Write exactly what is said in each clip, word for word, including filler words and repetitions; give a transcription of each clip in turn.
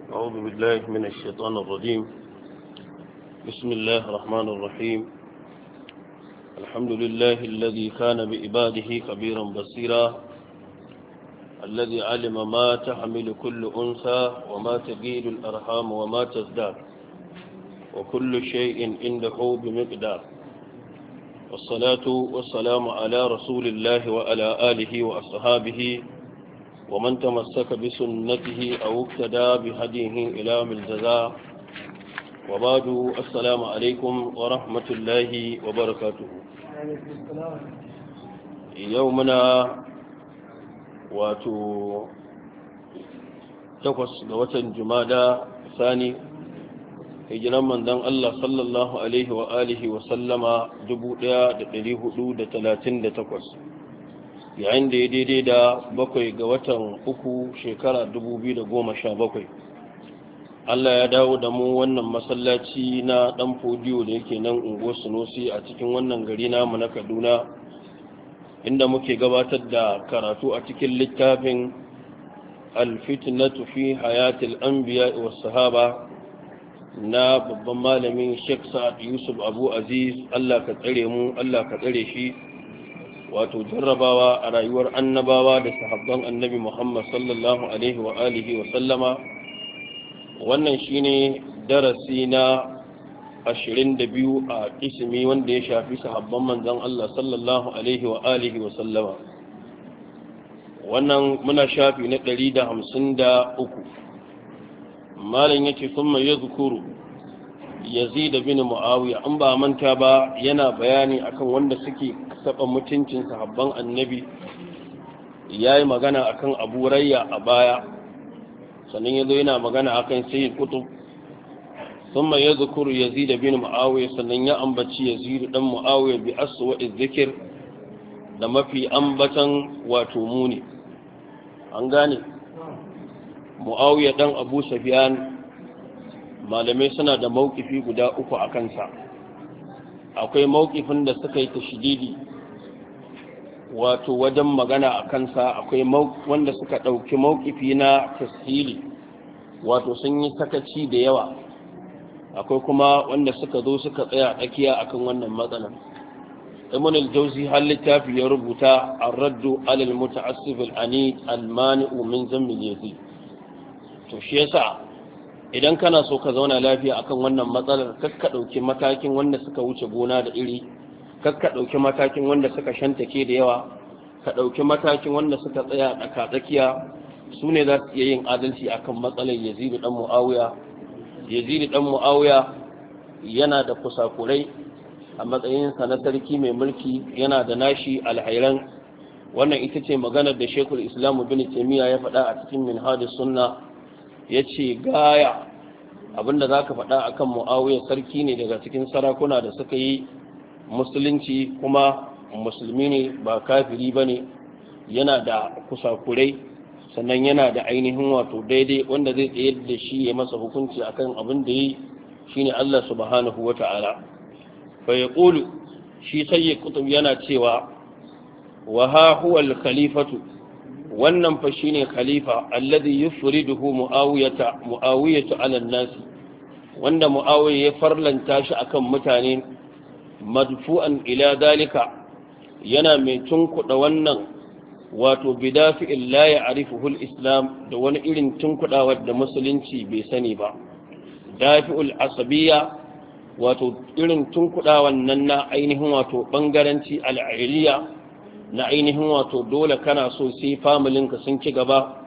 أعوذ بالله من الشيطان الرجيم. بسم الله الرحمن الرحيم. الحمد لله الذي كان بعباده خبيرا بصيرا، الذي علم ما تحمل كل أنثى وما تغيض الأرحام وما تزداد، وكل شيء عنده بمقدار. والصلاة والسلام على رسول الله وعلى آله وأصحابه ومن تمسك بسنته أو اقتدى بهديه إلى يوم الجزاء. وبعد، السلام عليكم ورحمة الله وبركاته. يومنا واتو تقص قوة جمادى ثاني hijiran manzon Allah sallallahu alaihi wa alihi wa sallama dubu ɗaya da ɗari hudu da talatin da takwas, yayin da ya daidai da bakwai ga watan uku shekara dubu biyu da goma sha bakwai. Allah ya dawo da mu wannan masallaci na ɗan fodiyo da yake nan unguwar Sunusi a cikin wannan gari namu na Kaduna, inda muke gabatar da karatu a cikin littafin Al-Fitnatu fi Hayatil Anbiya was Sahaba na babban malamin Sheikh Sa'ad Yusuf Abu Aziz. Allah ka tsare mu, Allah ka tsare shi. Wato jarrabawa a rayuwar annabawa da sahabban annabi Muhammad sallallahu alaihi wa alihi wa sallama. Wannan shine darasi na ashirin da biyu a ismi wanda ya shafi sahabban manzon Allah sallallahu alaihi wa alihi wa sallama. Wannan muna shafi na ɗari da hamsin da uku. Malam yace summa yazkuru Yazid bin Muawiya, an ba manta ba yana bayani akan wanda suke saba mutuncin sahabban annabi. Yayi magana akan Abu Rayya a baya, sannan yazo yana magana akan Sayyid Qutb. Summa yazkuru Yazid bin Muawiya, sannan ya ambaci Yazid dan Muawiya bi aswa'iz zikr, da mafi ambatan wato muni. An gane Muawiya dan Abu Sufyan, malamai suna da mawkifi guda uku a kansa. Akwai mawkifin da suka yi tashdidi wato wajen magana a kansa, akwai wanda suka ɗauki mawkifi na tashili wato sun yi sakaci da yawa, akwai kuma wanda suka zo suka tsaya tsakiya akan wannan matsalar. Ibn al-Jawzi har littafi ya rubuta ar-raddu alal muta'assif al-anid al-mani'u min zammi Yazid. To shi yasa idan kana so ka zauna lafiya akan wannan matsalar, kakka dauki matakin wanda suka wuce gona da iri, kakka dauki matakin wanda suka shantake da yawa, ka dauki matakin wanda suka tsaya tsaka tsakiya. Su ne za su iya yin adalci akan matsalar Yazid dan Muawiya. Yazid dan Muawiya yana da kusakurai a matsayin sa na sarki mai mulki, yana da nashi alhairan. Wannan ita ce maganar da Sheikhul Islam Ibn Taymiyyah ya faɗa a cikin Minhajus Sunnah. Ya ce gaya abinda za ka faɗa a kan Mu'awiyar sarki ne daga cikin sarakuna da suka yi musulunci, kuma musulmi ne ba kafiri ba ne, yana da kusakurai, sannan yana da ainihin wato daidai wanda zai tsaye da shi ya masa hukunci akan abin da yi shi ne Allah subhanahu wa ta'ala. Fa ya ƙulu shi Sayyid Qutb yana cewa wa ha huwa al-khalifatu, wannan fa shine khalifa alladhi yufriduhu muawiyata muawiyatu ala an-nas, wanda muawiya ya farlanta shi akan mutane, madfu'an ila dalika, yana mai tunkuda wannan wato bidafi'il la ya'rifuhu al-islam, da wani irin tunkudawa da musulunci bai sani ba. Dafi'ul asabiyya, wato irin tunkudawan nan na ainihin wato bangaranci al-ailiya, na ainihin wato dole kana so sai familinka sun ci gaba.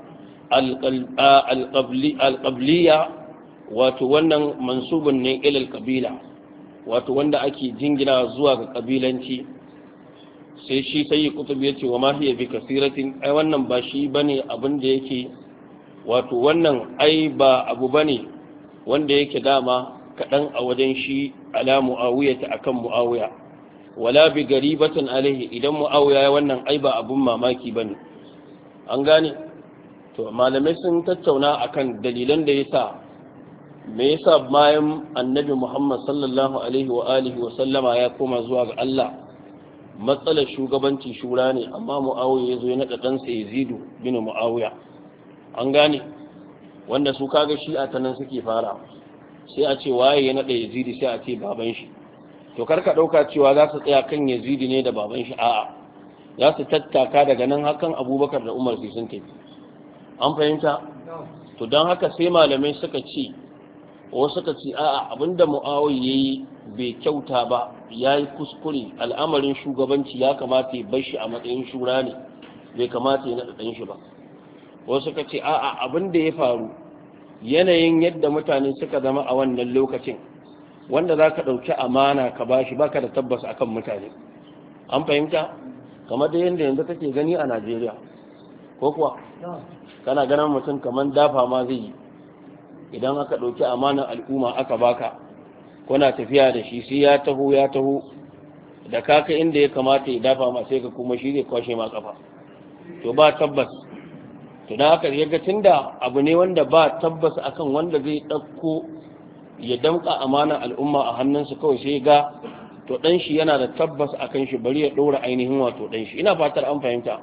Alƙabliya, wato wannan mansubun ne ilal ƙabila, wato wanda ake jingina zuwa ga ƙabilanci. Sai shi sai yi kutub ya ce wa ma hiya bi kasiratin, ai wannan ba shi bane abin da yake, wato wannan ai ba abu bane wanda yake dama kaɗan a wajen shi ala mu'awiya ta akan mu'awiya, wala bi garibatin alaihi, idan mu'awiya ya wannan ai ba abun mamaki bane. An gane to malamai sun tattauna akan dalilan da yasa me yasa bayan annabi Muhammad sallallahu alaihi wa alihi wa sallama ya koma zuwa ga Allah, matsalar shugabanci shura ne, amma mu'awiya yazo ya nada dan sa Yazid bin Muawiya. An gane wanda su kaga shi a tanan suke fara sai a ce waye ya nada yazidi sai a ce baban shi to karka dauka cewa za su tsaya kan yazidi ne da baban shi a'a za su tattaka daga nan hakan abubakar da umar sai sun tafi an fahimta to don haka sai malamai suka ce wasu suka ce a'a abinda mu'awiya yayi bai kyauta ba yayi kuskure al'amarin shugabanci ya kamata ya bar shi a matsayin shura ne bai kamata ya nada dan shi ba wasu suka ce a'a abinda ya faru yanayin yadda mutane suka zama a wannan lokacin wanda za ka ɗauki amana ka bashi baka da tabbas akan mutane an fahimta kamar da yadda yanzu kake gani a Najeriya ko kuwa kana ganin mutum kamar dafa ma zai yi idan aka ɗauki amanar al'umma aka baka kuna tafiya da shi sai ya taho ya taho da kaka inda ya kamata ya dafa ma sai ka kuma shi zai kwashe ma kafa to ba tabbas to da haka yaga tunda abu ne wanda ba tabbas akan wanda zai ɗauko ya damƙa amanar al'umma a hannunsa kawai sai ga to dan shi yana da tabbas akan shi bari ya ɗora ainihin wato dan shi ina fatar an fahimta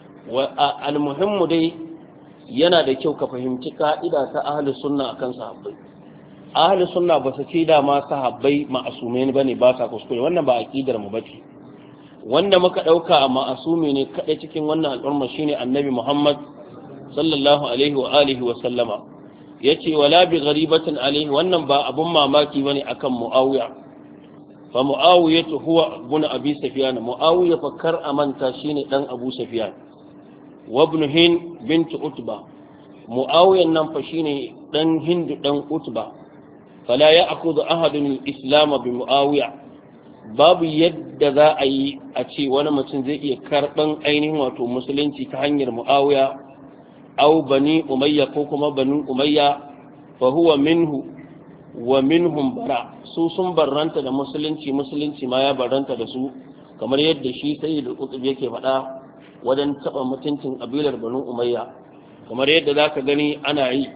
al-muhimmu dai yana da kyau ka fahimci ka'ida ta ahli sunna akan sahabbai ahli sunna ba su ce da ma sahabbai ma'asumai bane ba sa kuskure wannan ba aqidar mu bace wanda muka dauka ma'asumi ne kadai cikin wannan al'umma shine annabi Muhammad sallallahu alaihi wa alihi wa sallama yace wala bi gharibatin alaihi wannan ba abun mamaki bane akan muawiya fa muawiya huwa ibn abi sufyan muawiya fa kar amanta shine dan abu sufyan وابن هند بنت أتبة معاوية ننفى شيني دن هند دن أتبة فلا يأخذ أحد الإسلام بمعاوية باب يد ذا أي أتي وانا متنزئي كربان أينه واتو مسلين تهنير معاوية أو بني أمية كوكما بني أمية فهو منه ومنهم براء سوسن برانت دا مسلين تي مسلين تي ما يبرانت دا سو كما يد شي سيد القطب يكي فدا wajen taɓa mutuncin ƙabilar banu umayya kamar yadda za ka gani ana yi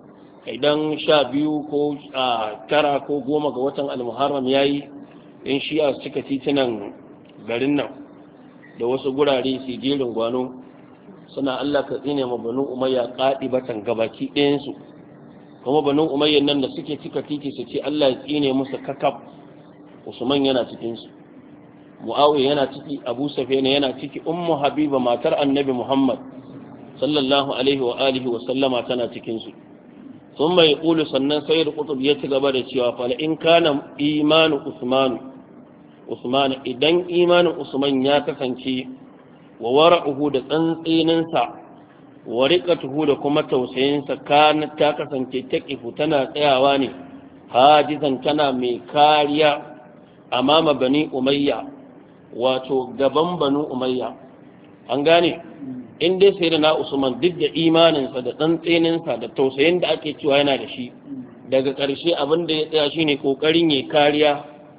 idan sha biyu ko tara ko goma ga watan almuharram ya yi in shi'a suka titunan garin nan da wasu gurare su jerin gwano suna allah ka tsine ma banu umayya ƙaɗi batan gabaki ɗayansu kuma banu umayya nan da suke cika titi su ce allah ya tsine musu kakaf usman yana cikinsu Muawiya yana ciki Abu Sufyan yana ciki Ummu Habiba matar Annabi Muhammad sallallahu alaihi wa alihi wa sallama tana cikin su thumma yaqulu sannan sayyid qutb ya ci gaba da cewa fa in kana imanu Usman Usman idan imanin Usman ya kasance wa wara'uhu da tsantsinin sa wa riqatuhu da kuma tausayin sa kana ta kasance taqifu tana tsayawa ne hajizan tana mai kariya amama bani umayya wato gaban banu umayya an gane in dai sai da na usman duk da imaninsa da tsantseninsa da tausayin da ake cewa yana da shi daga ƙarshe abin da ya tsaya shine kokarin ya kariya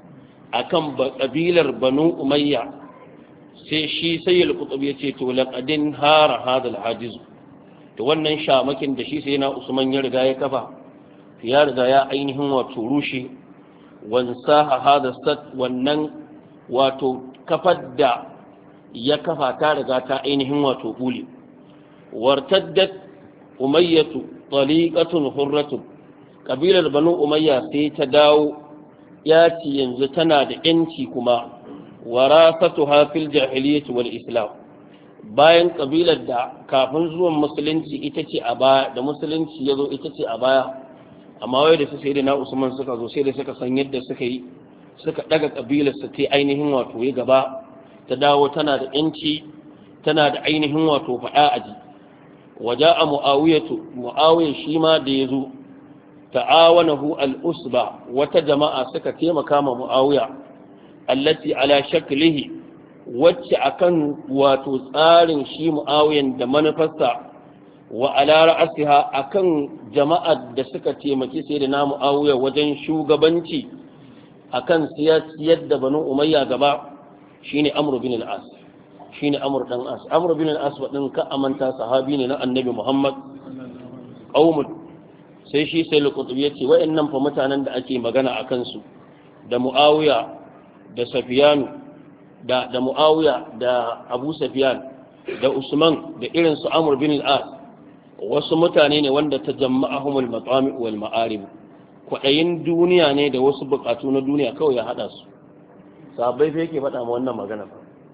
akan kabilar banu umayya sai shi sayyid qutb ya ce to laqadin hara hadal hajiz to wannan shamakin da shi sai na usman ya riga ya kafa ya riga ya ainihin wato rushe wansaha hada sat wannan wato kafar da ya kafa ta riga ta ainihin wato bule wartaddat umayyatu taliqatun hurratun kabilar banu umayya sai ta dawo ya ci yanzu tana da yanci kuma warasatuha fil jahiliyyah wal islam bayan kabilar da kafin zuwan musulunci ita ce a baya da musulunci yazo ita ce a baya amma wai da su sai da na usman suka zo sai da suka san yadda suka yi suka daga kabilarsa ta ainihin wato ya gaba ta dawo tana da yanci tana da ainihin wato faɗa aji waje a mu'awiyatu mu'awiyar shi ma da ya zo ta'awanahu al'usba wata jama'a suka taimaka ma mu'awiya allati ala shaklihi wacce akan wato tsarin shi mu'awiyan da manufarsa wa ala ra'asiha akan jama'ar da suka taimaki sai da na mu'awiya wajen shugabanci akan siyasiyar da banu umayya gaba shine amr bin al-as shine amr dan as amr bin al-as wadin ka amanta sahabi ne na annabi muhammad qaum sai shi sai al-qutbi yace wayannan fa mutanen da ake magana akan su da muawiya da safiyanu da da muawiya da abu safyan da usman da irin su amr bin al-as wasu mutane ne wanda ta jama'ahumul matami wal ma'arib kwadayin duniya ne da wasu bukatu na duniya kawai ya hada su sahabbai fa yake faɗa ma wannan magana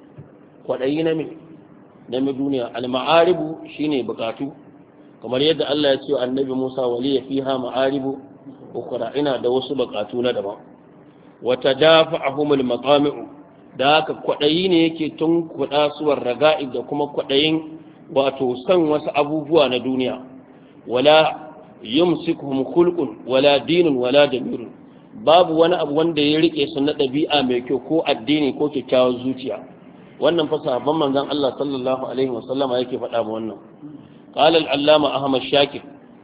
kwadayi na me na me duniya al ma'aribu shine bukatu kamar yadda Allah ya ce annabi Musa waliya fiha ma'aribu ukhra ina da wasu bukatu na daban wa tadafa'ahumul matami da haka kwadayi ne yake tun kuɗa suwar raga'i da kuma kwadayin wato san wasu abubuwa na duniya wala yumsikuhum khulqun wala dinun wala damirun babu wani abu wanda ya rike su na dabi'a mai kyau ko addini ko kyakkyawar zuciya wannan fa sahabban manzon Allah sallallahu alaihi wasallama yake faɗa mu wannan qala al-allama ahmad shakir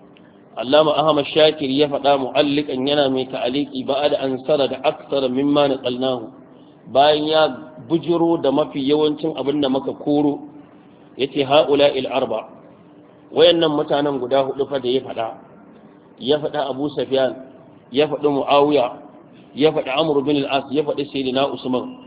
allama ahmad shakir ya faɗa mu'allikan yana mai ta'aliki ba'da an sara da aksara mimma naqalnahu bayan ya bujiro da mafi yawancin abin da muka koro yace haula il arba wayannan mutanen guda hudu fa da ya fada ya fada Abu Sufyan ya fada Muawiya ya fada Amr bin al-As ya fada Sayyidina Usman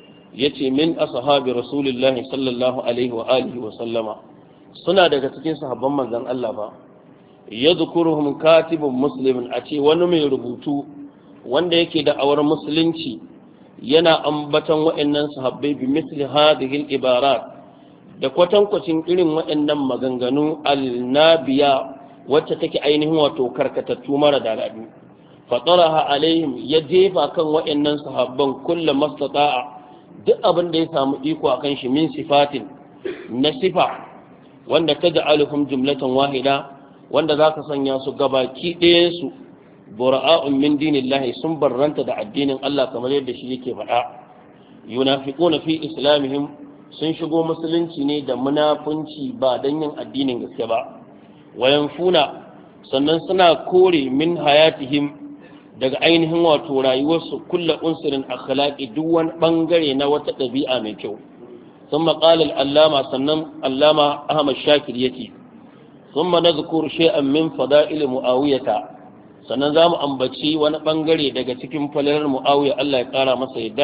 yace min ashabi Rasulullah sallallahu alaihi wa alihi wa sallama suna daga cikin sahabban manzon Allah ba yadhkuruhum katibun muslimin a ce wani mai rubutu wanda yake da awar musulunci yana ambatan wayannan sahabbai bi misli hadhihi al-ibarat da kwatankwacin irin waɗannan maganganu alnabiya wacce take ainihin wato karkatattu mara daɗi fataraha alaihim ya jefa kan waɗannan sahabban kullum mastata'a duk abin da ya samu iko akan shi min sifatin na sifa wanda taj'aluhum jumlatan wahida wanda zaka sanya su gabaki ɗayan su bura'a'un min dinillahi sun barranta da addinin Allah kamar yadda shi yake faɗa yunafiquna fi islamihim sun shigo musulunci ne da munafunci ba don yin addinin gaske ba wayan funa sannan suna kore min hayatihim daga ainihin wato rayuwarsu kulla unsurin akhlaqi duk wani bangare na wata ɗabi'a mai kyau sun maƙalar allama sannan allama ahmad shakir yake sun ma na zukuru shay'an min fada'il mu'awiyata sannan za mu ambaci wani bangare daga cikin falalar mu'awiya Allah ya ƙara masa yadda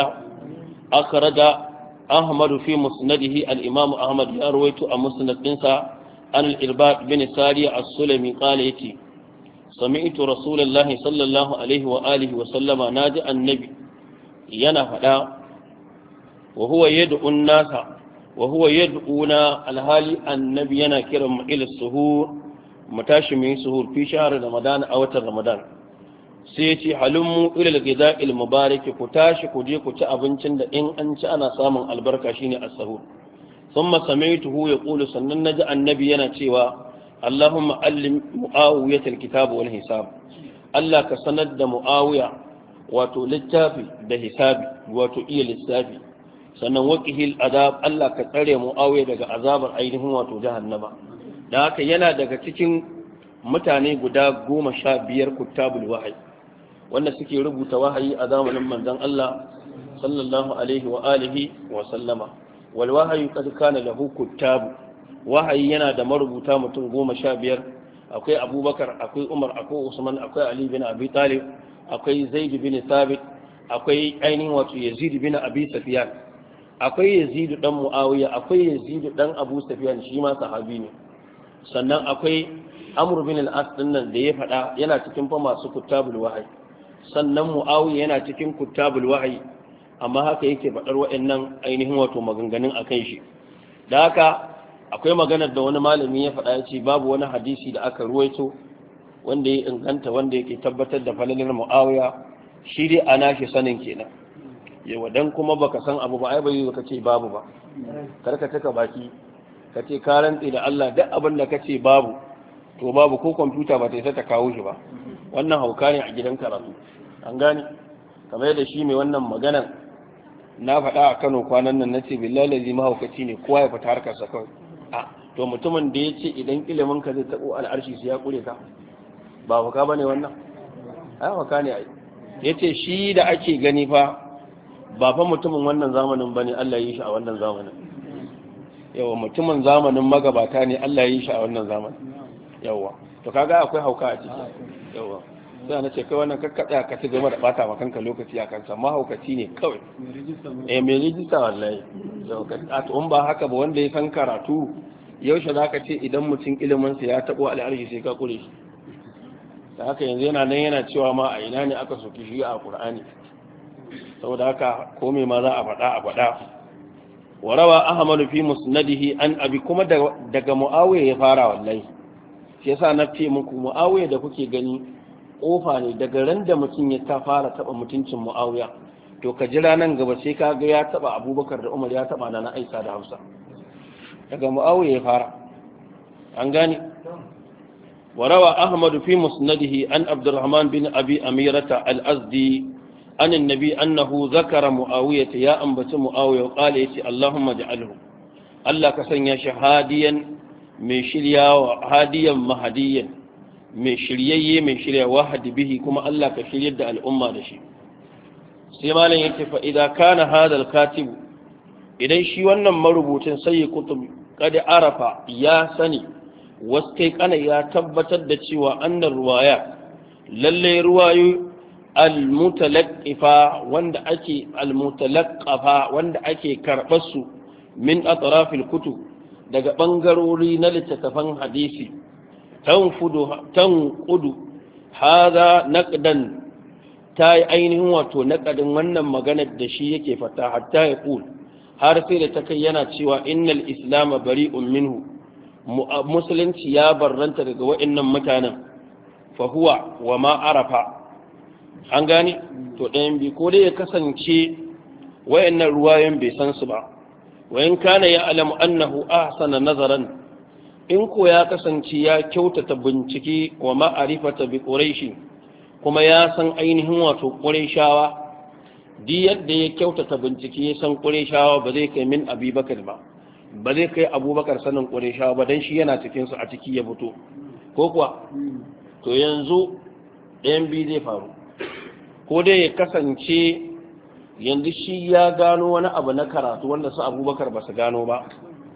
akhraja أحمد في مسنده الإمام أحمد يرويت مسند إنسا عن الإرباط بن ساري السلمي قال يتي سمعت رسول الله صلى الله عليه وآله وسلم ناجع النبي ينفدا وهو يدعو الناس وهو يدعونا الهالي النبي ينكرم إلى السهور متاشمي سهور في شهر رمضان أو رمضان sai ce halummu ilal gida'il mubarak ku tashi ku je ku ci abincin da in an ci ana samun albarka shine as-sahur thumma sami'tuhu yaqulu sannan naji annabi yana cewa Allahumma allim muawiyat al-kitab wal hisab Allah ka sanar da muawiya wato littafi da hisabi wato iya lissafi sannan waqihil adab Allah ka tsare muawiya daga azabar ainihin wato jahannama dan haka yana daga cikin mutane guda goma sha biyar kutabul wahyi wanda suke rubuta wahayi a zamanin manzon Allah sallallahu alaihi wa alihi wa sallama wal wahyu kad kana lahu kuttabu wahayi yana da marubuta mutum goma sha biyar akwai Abubakar akwai Umar akwai Usman akwai Ali bin Abi Talib akwai Zaid bin Thabit akwai ainihin wato Yazid bin Abi Sufyan akwai Yazid dan Muawiya akwai Yazid dan Abu Sufyan shi ma sahabi ne sannan akwai Amr bin al-As din nan da ya faɗa yana cikin fa masu kutabul wahyi sannan Muawiya yana cikin kutabul wahyi amma haka yake faɗar waɗannan ainihin wato maganganun akan shi da haka akwai maganar da wani malami ya faɗa ya ce babu wani hadisi da aka ruwaito wanda ya inganta wanda yake tabbatar da falalar Muawiya shi dai ana shi sanin kenan yawa dan kuma baka san abu ba ai bai ka ce babu ba karka taka baki ka ce ka rantsi da Allah duk abin da ka ce babu to babu ko kwamfuta ba ta isa ta kawo shi ba wannan hauka ne a gidan karatu an gane kamar yadda shi mai wannan maganar na faɗa a Kano kwanan nan nace billahi lazi mahaukaci ne kowa ya fita harkar sa kawai a to mutumin da ya ce idan ilimin ka zai tabo al'arshi sai ya kure ka ba hauka bane wannan ai hauka ne ai yace shi da ake gani fa ba fa mutumin wannan zamanin bane Allah ya yi shi a wannan zamanin yawa mutumin zamanin magabata ne Allah ya yi shi a wannan zamanin yawa to kaga akwai hauka a ciki yawa sai na ce kai wannan kakkaɗa ka ci gaba da bata maka kanka lokaci a kansa mahaukaci ne kawai eh mai rijista wallahi a to ba haka ba wanda ya san karatu yaushe za ka ce idan mutum iliminsa ya taɓo al'arshi sai ka kure shi da haka yanzu yana nan yana cewa ma a ina ne aka soki shi a ƙur'ani saboda haka kome ma za a faɗa a faɗa warawa ahmadu fi musnadihi an abi kuma daga muawiya ya fara wallahi shi yasa na ce muku muawiya da kuke gani kofa ne daga ran da mutum ya ta fara taba mutuncin muawiya to ka jira nan gaba sai ka ga ya taba abubakar da umar ya taba da na aisha da hafsa daga muawiya ya fara an gane warawa ahmadu fi musnadihi an abdurrahman bin abi amirata al-azdi عن النبي أنه ذكر معاوية يا أنبت معاوية وقال يتي اللهم اجعله الله كسن يا شهاديا من شريا هاديا مهديا من شريي من شريا واحد به كما الله كشريا دع الأمة دشي سيما لن يتي فإذا كان هذا الكاتب إذا شي wannan marubucin sai kutub kada arafa ya sani waskai kana ya tabbatar da cewa annar ruwaya lalle ruwayo المتلقفة وند أكي المتلقفة وند أكي كربس من أطراف الكتب daga bangarori na littattafan hadisi tanfudu tanqudu hada naqdan tai ainihin wato naqadin wannan maganar da shi yake fata hatta ya kul har sai da takai yana cewa innal islam bari'un minhu musulunci ya barranta daga wa'annan mutanen fa huwa wa ma arafa an gane to ɗayan bi ko dai ya kasance wayannan ruwayen bai san su ba wayan kana ya alamu annahu ahsana nazaran in ko ya kasance ya kyautata bincike wa ma'arifata bi quraishi kuma ya san ainihin wato qurayshawa di yadda ya kyautata bincike ya san qurayshawa ba zai kai min abubakar ba ba zai kai abubakar sanin qurayshawa ba dan shi yana cikin su a ciki ya fito ko kuwa to yanzu ɗayan bi zai faru ko dai ya kasance yanzu shi ya gano wani abu na karatu wanda su abubakar ba su gano ba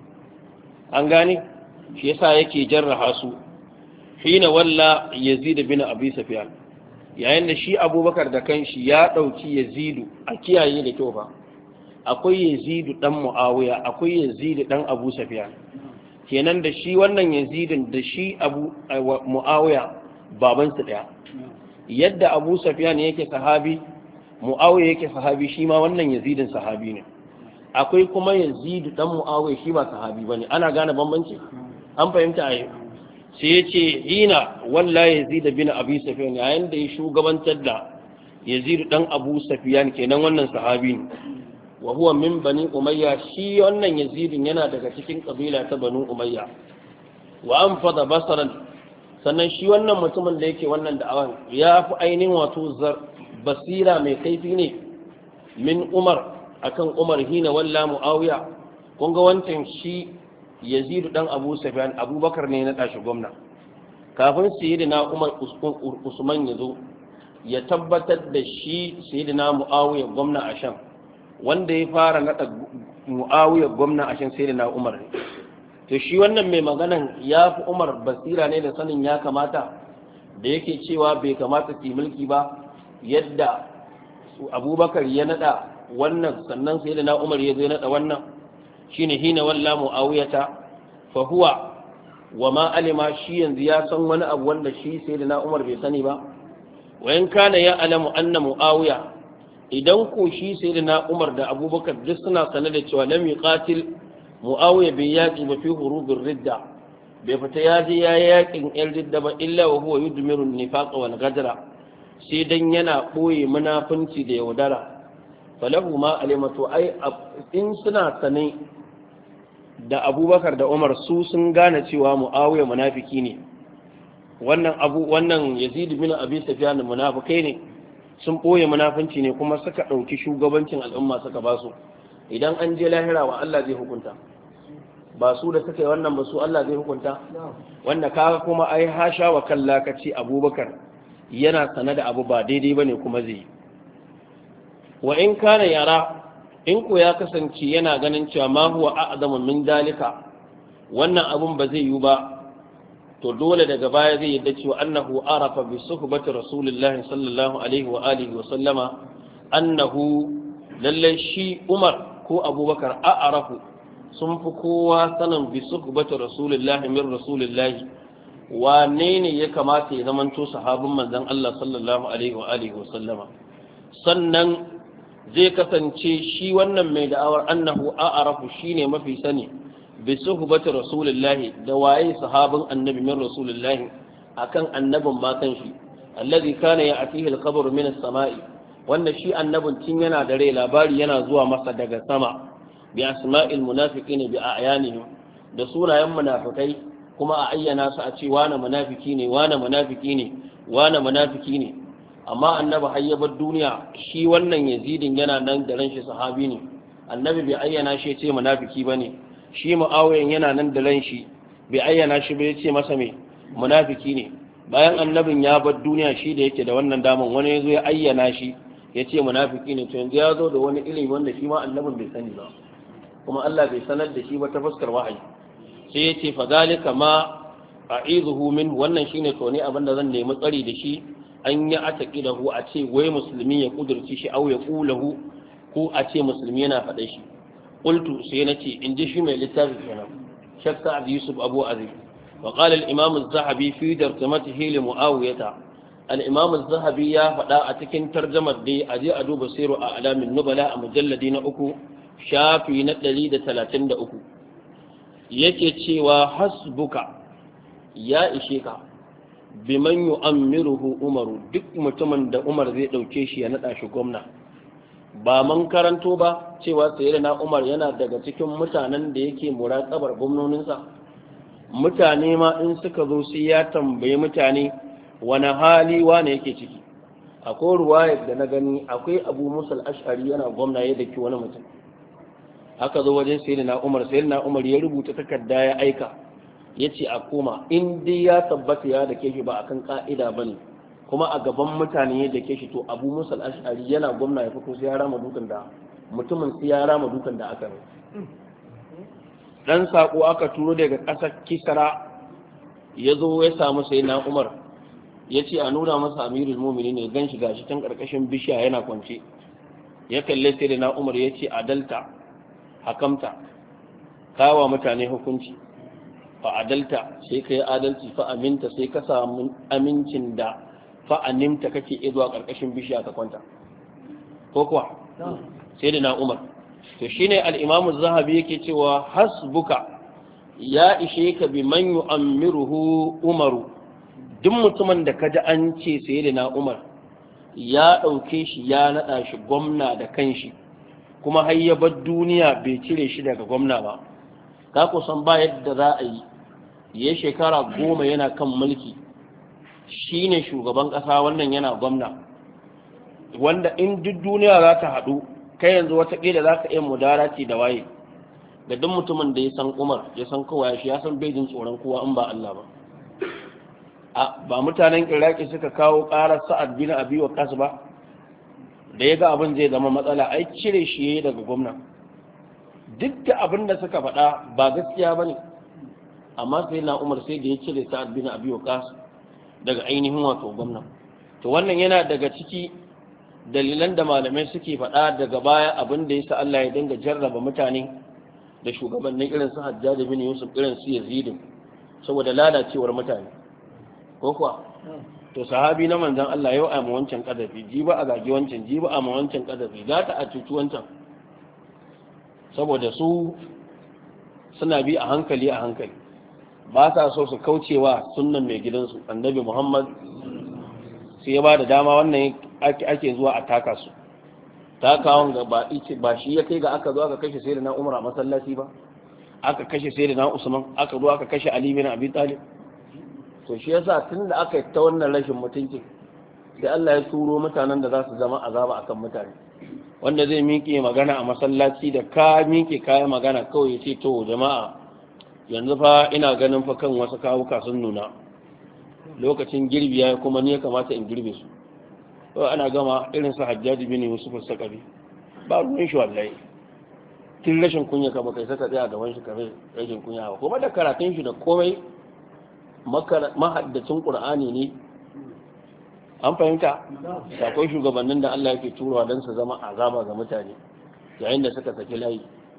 an gane shi yasa yake jarraha su hina walla yazid bin abi sufyan yayin da shi abubakar da kanshi ya dauki yazidu a kiyaye da kyau fa akwai yazidu dan muawiya akwai yazidu dan abu sufyan kenan da shi wannan yazidin da shi abu muawiya baban su daya yadda abu sufyan yake sahabi muawiya yake sahabi shi ma wannan yazidin sahabi ne akwai kuma yazidu dan muawiya shi ba sahabi bane ana gane bambanci an fahimta ai sai yace hina wallahi yazid bin abi sufyan yayin da ya shugabantar da yazid dan abu sufyan kenan wannan sahabi ne wa huwa min bani umayya shi wannan yazidin yana daga cikin kabila ta banu umayya wa anfada basaran sannan shi wannan mutumin da yake wannan da'awan ya fi ainihin wato basira mai kaifi ne min umar akan umar hina walla muawiya kun ga wancan shi yazidu dan abu sufyan abubakar ne na tashi gwamna kafin sayyidina umar usman ya zo ya tabbatar da shi sayyidina muawiya gwamna a sham wanda ya fara nada muawiya gwamna a sham sayyidina umar ne to shi wannan mai maganan ya fi umar basira ne da sanin ya kamata da yake cewa bai kamata su mulki ba yadda abubakar ya nada wannan sannan sayyidina umar ya zo nada wannan shine hina walla muawiyata fa huwa wa ma alima shi yanzu ya san wani abu wanda shi sayyidina umar bai sani ba wayan kana ya alamu anna muawiya idan ko shi sayyidina umar da abubakar duk suna sanar da cewa lam yuqatil muawiya bai yaki ba fi hurubir ridda bai fita ya je ya yakin yan ridda ba illa wa huwa yudmiru nifaqa wal ghadra sai dan yana boye munafunci da yaudara falahu ma alimatu ai in suna sane da abubakar da umar su sun gane cewa muawiya munafiki ne wannan abu wannan yazid bin abi sufyan munafikai ne sun boye munafinci ne kuma suka dauki shugabancin al'umma suka ba su idan an je lahira wa Allah zai hukunta ba su da suka yi wannan ba su Allah zai hukunta wanda kaga kuma ai hasha wa kalla kace abubakar yana sana da abu ba daidai bane kuma zai wa in kana yara in ko ya kasance yana ganin cewa ma huwa a'zamu min dalika wannan abun ba zai yi ba to dole daga baya zai yadda cewa annahu arafa bi suhbati rasulillahi sallallahu alaihi wa alihi wa sallama annahu lalle shi Umar ko Abubakar a'arafu sun fi kowa sanin bi suhbati rasulullahi min rasulillahi wane ne ya kamata ya zamanto sahabin manzon Allah sallallahu alaihi wa alihi wa sallama sannan zai kasance shi wannan mai da'awar annahu a'rafu shine mafi sani bi suhbati rasulillahi da waye sahabin annabi min rasulillahi akan annabin ma kan shi alladhi kana ya'tihi al-khabaru min as-sama'i wanda shi annabin tun yana da rai labari yana zuwa masa daga sama bi asma'il munafiqina bi a'yanihim da sunayen munafikai kuma a ayyana su a ce wani munafiki ne wani munafiki ne wani munafiki ne amma annabi hayyabar duniya shi wannan yazidin yana nan da ran shi sahabi ne annabi bai ayyana shi ce munafiki bane shi muawiyan yana nan da ran shi bai ayyana shi bai ce masa me munafiki ne bayan annabin ya bar duniya shi da yake da wannan daman wani yazo ya ayyana shi ya ce munafiki ne to yanzu ya zo da wani ilimi wanda shi ma annabin bai sani ba kuma Allah bai sanar da shi ba ta fuskar wahayi sai ya ce fa zalika ma a'izuhu min wannan shine to ne abin da zan nemi tsari da shi an yi ataqidahu a ce wai musulmi ya kudurci shi au ya qulahu ko a ce musulmi yana faɗa shi qultu sai nace in ji shi mai littafi kenan shakka Abu Yusuf Abu Aziz wa qala al-imam az-zahabi fi tarjamatihi li muawiyah al-imam az-zahabi ya faɗa a cikin tarjamar da aje a duba siru a alamin nubala a mujalladi na uku shafi na ɗari da talatin da uku yake cewa hasbuka ya ishe ka biman yu'ammiruhu umaru duk mutumin da umar zai dauke shi ya nada shi gwamna ba man karanto ba cewa sayyidina umar yana daga cikin mutanen da yake muraqabar gwamnoninsa mutane ma in suka zo sai ya tambaye mutane wani hali wane yake ciki akwai ruwayar da na gani akwai abu musa al-ash'ari yana gwamna ya daki wani mutum aka zo wajen sayyidina Umar sayyidina Umar ya rubuta takarda ya aika yace a koma in dai ya tabbata ya dake shi ba akan ka'ida bane kuma a gaban mutane ya dake shi to Abu Musa al-Ash'ari yana gwamna ya fito sai ya rama dukan da mutumin sai ya rama dukan da aka yi dan sako aka turo daga kasar Kisra ya zo ya samu sayyidina Umar yace a nuna masa Amirul Mu'minin ne gan shi gashi can karkashin bishiya yana kwance ya kalle sayyidina Umar yace adalta hakamta kawa mutane hukunci fa adalta sai ka yi adalci fa aminta sai ka samu amincin da fa animta kake zuwa karkashin bishiya ka kwanta ko kuwa sai da na umar to shine al-imam az-zahabi yake cewa hasbuka ya ishe ka bi man yu'ammiruhu umaru duk mutumin da kaji an ce sai da na umar ya dauke shi ya nada shi gwamna da kanshi kuma har ya bar duniya bai cire shi daga gwamna ba ka kusan ba yadda za a yi ya shekara goma yana kan mulki shine shugaban kasa wannan yana gwamna wanda in duk duniya za ta haɗu kai yanzu watakila za ka iya mudarati da waye da duk mutumin da ya san umar ya san kowa shi ya san bai jin tsoron kowa in ba Allah ba a ba mutanen iraki suka kawo ƙarar sa'ad bin abi waqas ba da ya ga abin zai zama matsala ai cire shi yayi daga gwamna duk da abin da suka faɗa ba gaskiya bane amma sai na Umar sai da ya cire Sa'ad bin Abi Waqqas daga ainihin wato gwamna to wannan yana daga ciki dalilan da malamai suke faɗa daga baya abin da yasa Allah ya dinga jarraba mutane da shugabannin irin su Hajjaj bin Yusuf irin su Yazid saboda lalacewar mutane ko kuwa to sahabi na manzon Allah yau a mu wancan kadafi ji ba a gage wancan ji ba a mu wancan kadafi za ta a cuci wancan saboda su suna bi a hankali a hankali ba sa so su kaucewa sunnan mai gidansu annabi Muhammad sai ya ba da dama wannan ake zuwa a taka su takawan ga ba ba shi ya kai ga aka zo aka kashe sayyidina Umar a masallaci ba aka kashe sayyidina Usman aka zo aka kashe Ali bin Abi Talib to shi yasa tunda aka yi ta wannan rashin mutunci sai Allah ya turo mutanen da za su zama azaba akan mutane wanda zai miƙe magana a masallaci da ka miƙe kayan magana kawai ya ce to jama'a yanzu fa ina ganin fa kan wasu kawuka sun nuna lokacin girbi ya kuma ni ya kamata in girbe su to ana gama irin su Hajjaji bin Yusuf as-Saqafi ba ruwan shi wallahi tun rashin kunya ka baka saka tsaya gaban shi kare rashin kunya ba kuma da karatun shi da komai mahaddacin Qur'ani ne an fahimta akwai shugabannin da Allah yake turowa don su zama azaba ga mutane yayin da suka saki layi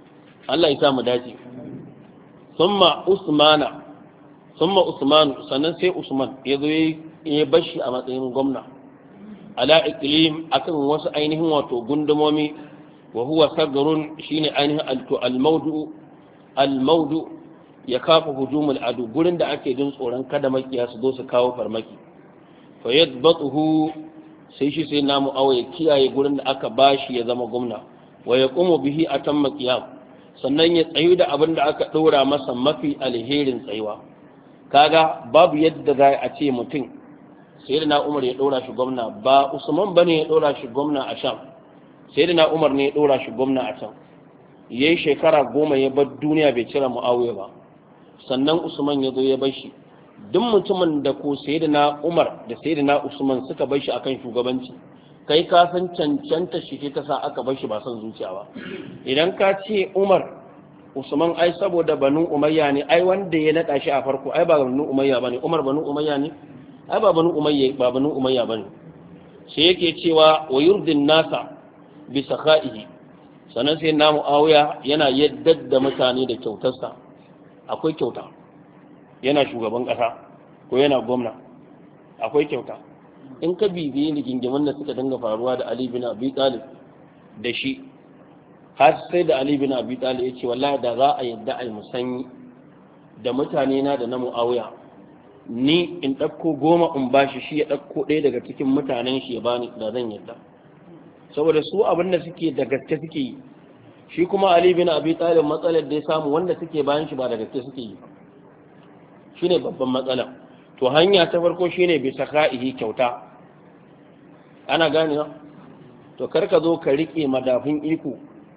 Allah ya sa mu dace thumma usmana thumma usman sannan sai usman ya zo ya bashi a matsayin gwamna ala iqlim akan wasu ainihin wato gundumomi wa huwa sagrun shine ainihin al-mawdu al-mawdu ya kafa hujumul adu gurin da ake jin tsoron kada makiya su zo su kawo farmaki fa yadbatuhu sai shi sai namu awa ya kiyaye gurin da aka bashi ya zama gwamna wa yaqumu bihi atamma qiyam sannan ya tsayu da abin da aka dora masa mafi alherin tsayuwa kaga babu yadda za a ce mutum sayyidina Umar ya dora shi gwamna ba Usman bane ya dora shi gwamna a Sham sayyidina Umar ne ya dora shi gwamna a can yayi shekara goma ya bar duniya bai cire Muawiya ba sannan Usman ya zo ya bar shi duk mutumin da ko sayyidina Umar da sayyidina Usman suka bar shi akan shugabanci kai ka san cancanta shi ta sa aka bar shi ba son zuciya ba idan ka ce Umar Usman ai saboda Banu Umayya ne ai wanda ya nada shi a farko ai ba Banu Umayya bane Umar Banu Umayya ne ai ba Banu Umayya ba Banu Umayya bane sai yake cewa wa yurdin nasa bi sakha'ihi sanan sai na Muawiya yana yaddar da mutane da kyautarsa akwai kyauta yana shugaban kasa ko yana gwamna akwai kyauta in ka bibiye rigingimin da suka dinga faruwa da Ali bin Abi Talib da shi har sai da Ali bin Abi Talib ya ce wallahi da za a yadda ai musanyi da mutane na da na Muawiya ni in ɗauko goma in bashi shi ya ɗauko ɗaya daga cikin mutanen shi ya bani da zan yadda saboda su abin da suke da gaske suke yi shi kuma Ali bin Abi Talib matsalar da ya samu wanda suke bayan shi ba da gaske suke yi shine babban matsala to hanya ta farko shine bi saka'ihi kyauta ana gane na to kar ka zo ka rike madafin iko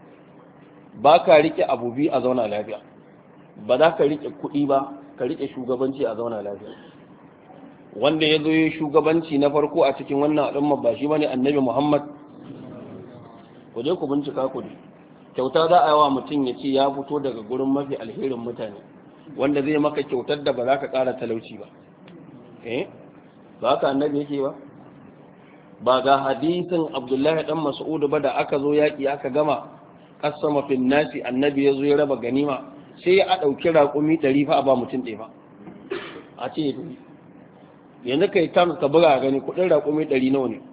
ba ka rike abu bi a zauna lafiya ba za ka rike kuɗi ba ka rike shugabanci a zauna lafiya wanda ya zo yi shugabanci na farko a cikin wannan al'umma ba shi bane annabi Muhammad ku je ku bincika ku kyauta za a yi wa mutum ya ce ya fito daga gurin mafi alherin mutane wanda zai maka kyautar da ba za ka ƙara talauci ba eh ba ka annabi yake ba ba ga hadisin Abdullahi dan Mas'ud ba da aka zo yaki aka gama qasama fil nasi annabi ya zo ya raba ganima sai ya dauki raƙumi ɗari fa a ba mutum ɗaya ba a ce yanzu kai tam ka buga gani kudin raƙumi ɗari nawa ne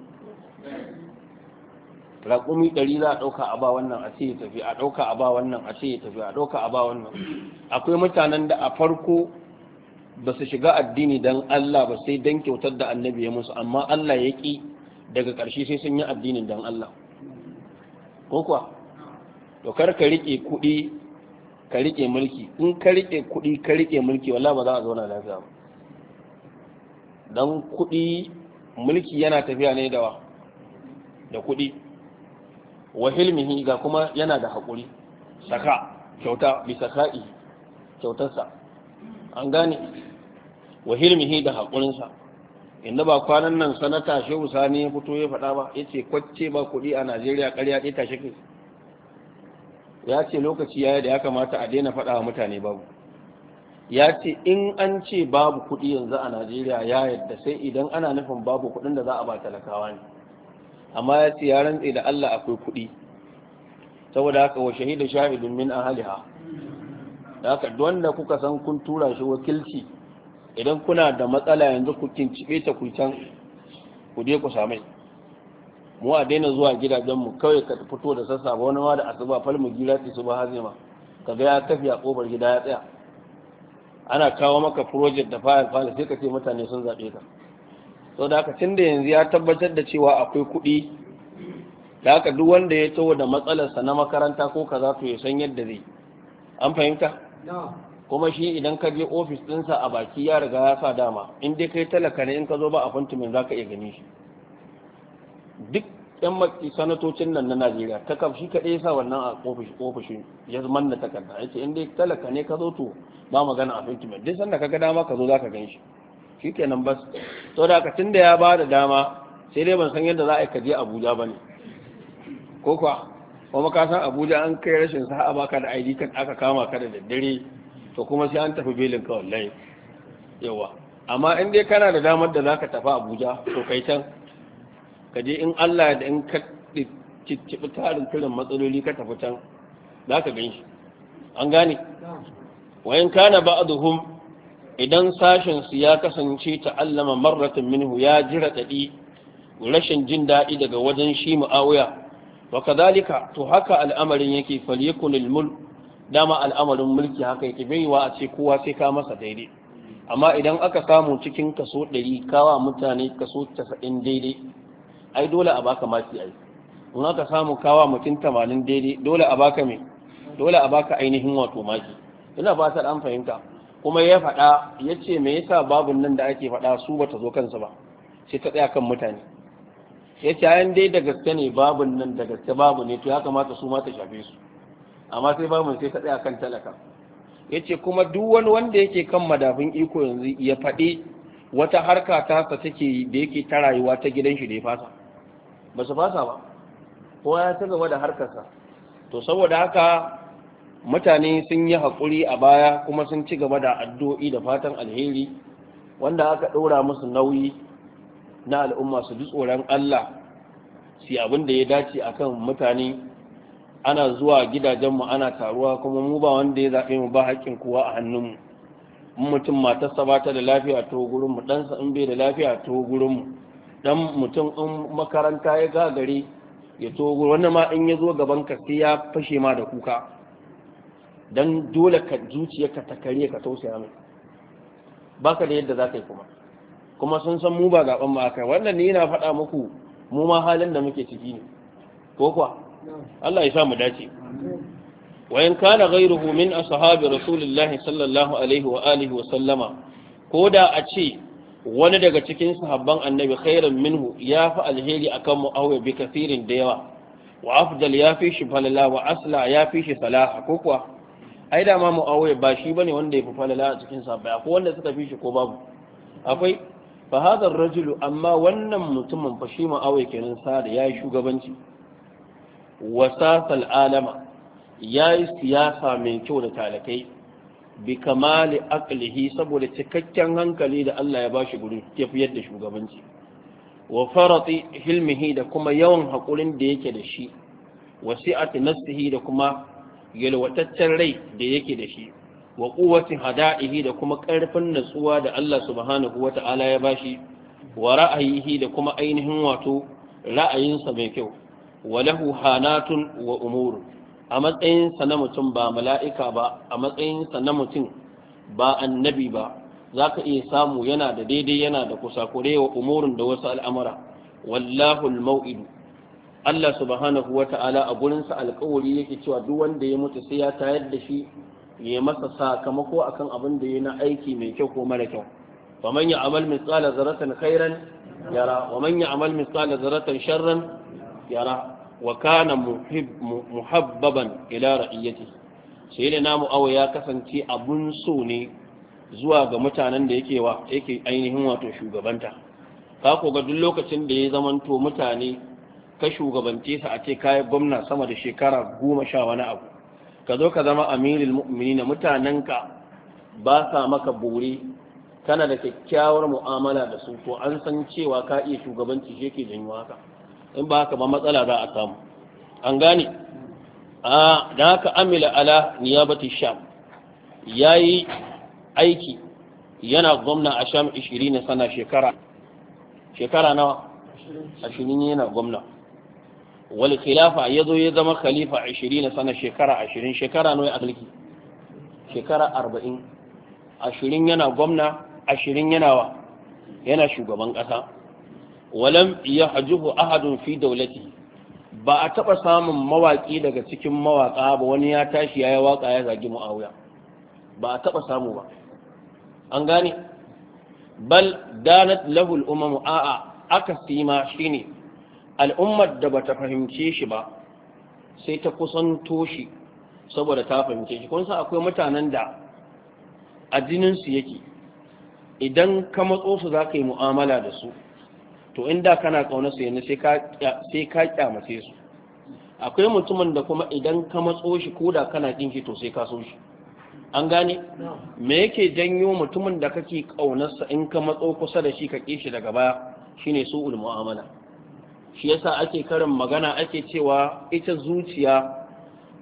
raƙumi ɗari za a ɗauka a ba wannan a ce ya tafi a ɗauka a ba wannan a ce ya tafi a ɗauka a ba wannan akwai mutanen da a farko ba su shiga addini don Allah ba sai don kyautar da annabi ya musu amma Allah ya ƙi daga ƙarshe sai sun yi addinin don Allah ko kuwa to kar ka riƙe kuɗi ka riƙe mulki in ka riƙe kuɗi ka riƙe mulki wallahi ba za a zauna lafiya ba don kuɗi mulki yana tafiya ne da da kuɗi wa hilmihi ga kuma yana da haƙuri saka kyauta bi saka'i kyautarsa an gane wa hilmihi da haƙurinsa inda ba kwanan nan sanata shehu sani ya fito ya faɗa ba ya ce kwacce ba kuɗi a najeriya ƙarya ɗaya tashi kai ya ce lokaci ya da ya kamata a daina faɗa wa mutane babu ya ce in an ce babu kuɗi yanzu a najeriya ya yadda sai idan ana nufin babu kuɗin da za a ba talakawa ne amma ya ce ya rantse da Allah akwai kuɗi saboda haka wa shahida shahidun min ahliha da haka wanda kuka san kun tura shi wakilci idan kuna da matsala yanzu ku kincibe ta ku can ku je ku same mu a daina zuwa gidajen mu kawai ka fito da sassa ba wani ma da asuba fal mu gira su ba hazima kaga ya tafi a kofar gida ya tsaya ana kawo maka project da file file sai ka ce mutane sun zabe ka sau da haka tun da yanzu ya tabbatar da cewa akwai kuɗi da haka duk wanda ya taho da matsalarsa na makaranta ko kaza to ya san yadda zai an fahimta kuma shi idan ka je ofis ɗinsa a baki ya riga ya sa dama in dai kai talaka ne in ka zo ba appointment za ka iya gani shi duk yan maki sanatocin nan na najeriya ta kaf shi kaɗai sa wannan a ofishin ya manna takarda ya ce in dai talaka ne ka zo to ba magana appointment duk sanda ka ga dama ka zo za ka gan shi shi kenan bas to da tun da ya ba da dama sai dai ban san yadda za a yi kaje abuja ba ne ko kuwa kuma ka san abuja an kai rashin sa'a baka da id card aka kama ka da daddare to kuma sai an tafi belin ka wallahi yawa amma in dai kana da damar da zaka tafi abuja to kai can ka je in Allah ya da in ka ciccibi tarin kirin matsaloli ka tafi can za ka gan shi an gane wa in kana ba'dhum idan sashin su ya kasance ta'allama marratan minhu ya jira dadi rashin jin dadi daga wajen shi Muawiya wa kadhalika to haka al'amarin yake falyakunil mulk dama al'amarin mulki haka yake baiwa a ce kowa sai ka masa daidai amma idan aka samu cikin kaso ɗari kawa mutane kaso casa'in daidai ai dole a baka maki ai in aka samu kawa mutum tamanin daidai dole a baka me dole a baka ainihin wato maki ina fatar an fahimta kuma ya faɗa ya ce me yasa babun nan da ake faɗa su bata zo kansa ba sai ta tsaya kan mutane ya ce ayan dai da gaske ne babun nan da gaske babu ne to ya kamata su ma ta shafe su amma sai babun sai ta tsaya kan talaka ya ce kuma duk wani wanda yake kan madafin iko yanzu ya faɗi wata harka tasa take da yake ta rayuwa ta gidan shi da ya fasa ba su fasa ba kowa ya ta gaba da harkarsa to saboda haka mutane sun yi haƙuri a baya kuma sun ci gaba da addu'o'i da fatan alheri wanda aka ɗora musu nauyi na al'umma su ji tsoron Allah su abin da ya dace akan mutane ana zuwa gidajenmu ana taruwa kuma mu ba wanda ya zaɓe mu ba haƙƙin kowa a hannunmu in mutum matarsa ba ta da lafiya to gurinmu ɗansa in bai da lafiya to gurinmu dan mutum in makaranta ya gagare ya to wannan ma in ya zo gaban ka sai ya fashe ma da kuka dan dole ka zuciyarka ta kare ka tausaya mai baka da yadda zaka yi kuma kuma sun san mu ba gaban mu akai wannan ne yana faɗa muku mu ma halin da muke ciki ne ko kuwa Allah ya sa mu dace wa in kana ghayruhu min ashabi rasulillahi sallallahu alaihi wa alihi wa sallama koda a ce wani daga cikin sahabban annabi khairan minhu ya fi alheri akan mu'awiya bi kafirin da yawa wa afdal ya fi shi falala wa asla ya fi shi salaha ko kuwa ai da ma mu'awiya ba shi bane wanda ya fi falala a cikin sahabbai ko wanda suka fi shi ko babu akwai fa hadha ar-rajulu amma wannan mutumin fa shi mu'awiya kenan sa da yayi shugabanci wasasal alama yayi siyasa mai kyau da talakai bi kamali aqlihi saboda cikakken hankali da Allah ya bashi gurin tafiyar da shugabanci wa farati hilmihi da kuma yawan hakurin da yake da shi wasi'ati nafsihi da kuma yalwataccen rai da yake da shi wa quwwati hada'ihi da kuma karfin natsuwa da Allah subhanahu wata'ala ya bashi wa ra'ayihi da kuma ainihin wato ra'ayinsa mai kyau wa lahu hanatun wa umur a matsayinsa na mutum ba mala'ika ba a matsayinsa na mutum ba annabi ba za ka iya samu yana da daidai yana da kusakure wa umurin da wasu al'amura wallahu al-mau'idu Allah subhanahu wa ta'ala a gurinsa alkawari yake cewa duk wanda ya mutu sai ya tayar da shi ya masa sakamako akan abin da ya na aiki mai kyau ko mara kyau wa man ya'mal mithqala dharratin khairan yara wa man ya'mal mithqala dharratin sharran yara wa kana muhabbaban ila ra'iyati sai da namu awa ya kasance abun so ne zuwa ga mutanen da yake wa yake ainihin wato shugabanta ka ko ga duk lokacin da ya zamanto mutane ka shugabance su a ce kai gwamna sama da shekara goma sha wani abu ka zo ka zama amirul mu'minin mutanenka ba sa maka bore kana da kyakkyawar mu'amala da su to an san cewa ka iya shugabanci shi yake janyo haka in ba haka ba matsala za a samu an gane a da haka amila ala niyabati sham yayi aiki yana gwamna a sham ishirin sana shekara shekara nawa ashirin yana gwamna wal khilafa yazo ya zama khalifa ishirin sana shekara ashirin shekara nawa akalki shekara arba'in ashirin yana gwamna ashirin yana wa yana shugaban kasa walam yahjuhu ahadun fi dawlati ba a taba samun mawaki daga cikin mawaka ba wani ya tashi yayi waka ya zagi Muawiya ba a taba samu ba an gane bal danat lahu al-umam a'a aka sima shine al'ummar da bata fahimce shi ba sai ta kusanto shi saboda ta fahimce shi kun san akwai mutanen da a jinin su yake idan ka matso su zaka yi mu'amala da su to inda kana kaunar su yanzu sai ka sai ka kyamace su akwai mutumin da kuma idan ka matso shi koda kana kin shi to sai ka so shi an gane me yake janyo mutumin da kake kaunarsa in ka matso kusa da shi ka kishi daga baya shine su'ul mu'amala shi yasa ake karin magana ake cewa ita zuciya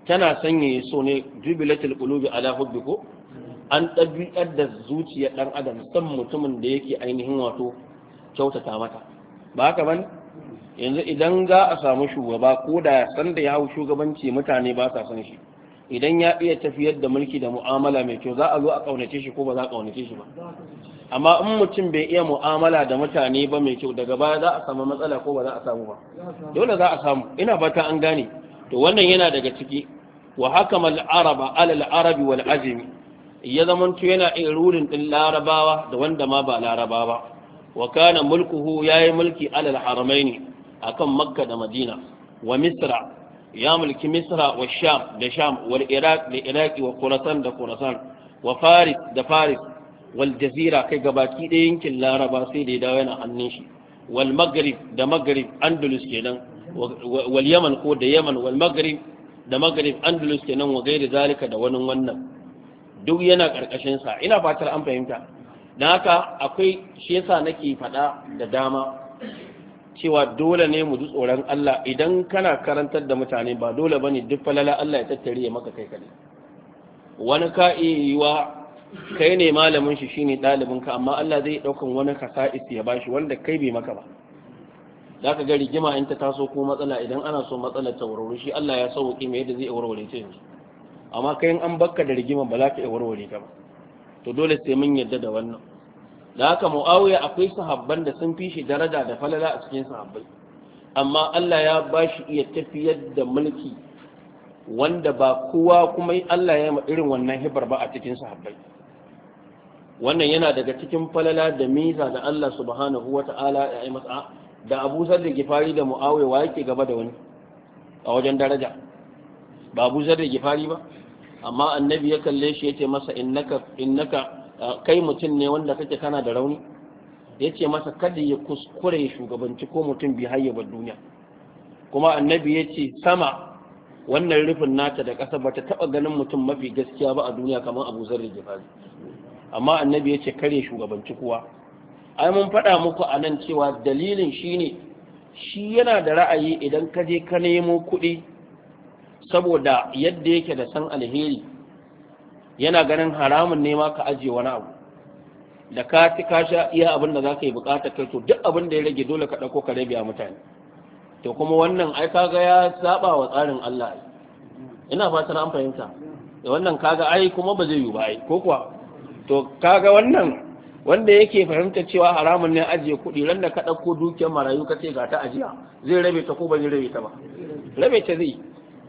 tana sanya so ne jubilatul qulubi ala hubbi ko an ɗabi'ar da zuciyar ɗan adam san mutumin da yake ainihin wato kyautata mata ba haka bane yanzu idan za a samu shugaba ko da san da ya hau shugabanci mutane ba sa san shi idan ya iya tafiyar da mulki da mu'amala mai kyau za a zo a kaunace shi ko ba za a kaunace shi ba amma in mutum bai iya mu'amala da mutane ba mai kyau daga baya za a samu matsala ko ba za a samu ba dole za a samu ina fata an gane to wannan yana daga ciki wa hakama al-araba ala al-arabi wal ajmi ya zamanto yana iya rurin din larabawa da wanda ma ba larabawa wa kana mulkuhu yayi mulki ala al-haramaini akan makka da madina wa misra ya mulki misra wa sham da sham wal iraq da iraqi wa khurasan da khurasan wa faris da faris wal jazira kai gabaki da yankin laraba sai da ya dawo yana hannun shi wal maghrib da maghrib andalus kenan wal yaman ko da yaman wal maghrib da maghrib andalus kenan wa gairi zalika da wani wannan duk yana karkashin sa ina fatar an fahimta dan haka akwai shi yasa nake fada da dama cewa dole ne mu ji tsoron Allah idan kana karantar da mutane ba dole bane duk falala Allah ya tattare ya maka kai kadai wani ka yiwa kai ne malamin shi shine dalibin ka amma Allah zai daukan wani kasa'is ya bashi wanda kai bai maka ba zaka ga rigima in ta taso ko matsala idan ana so matsalar ta warware shi Allah ya sauke mai yadda zai warware ta yanzu amma kai in an bakka da rigima ba za ka warware ta ba to dole sai mun yadda da wannan da haka Muawiya akwai sahabban da sun fi shi daraja da falala a cikin sahabbai amma Allah ya bashi iya tafiyar da mulki wanda ba kowa kuma Allah ya yi irin wannan hibar ba a cikin sahabbai wannan yana daga cikin falala da miza da Allah subhanahu wata'ala ya yi masa da Abu Zar da Gifari da Muawiya wa yake gaba da wani a wajen daraja ba Abu Zar da Gifari ba amma annabi ya kalle shi yace masa innaka innaka kai mutum ne wanda kake kana da rauni yace masa kada ya kuskure shugabanci ko mutum bi hayyabar duniya kuma annabi yace sama wannan rufin nata da ƙasa bata taba ganin mutum mafi gaskiya ba a duniya kamar Abu Zar da Gifari amma annabi yace kare shugabanci kuwa ai mun faɗa muku anan cewa dalilin shine shi yana da ra'ayi idan ka je ka nemo kuɗi saboda yadda yake da san alheri yana ganin haramun ne ma ka ajiye wani abu da ka ci ka sha iya abin da za ka yi bukatar kai to duk abin da ya rage dole ka ɗauko ka rabe a mutane to kuma wannan ai kaga ya saba wa tsarin Allah ina fatan an fahimta da wannan kaga ai kuma ba zai yi ba ai ko kuwa to kaga wannan wanda yake fahimta cewa haramun ne ajiye kuɗi ran da ka ɗauko dukiyar marayu ka ce ga ta ajiya zai rabe ta ko ba zai rabe ta ba rabe ta zai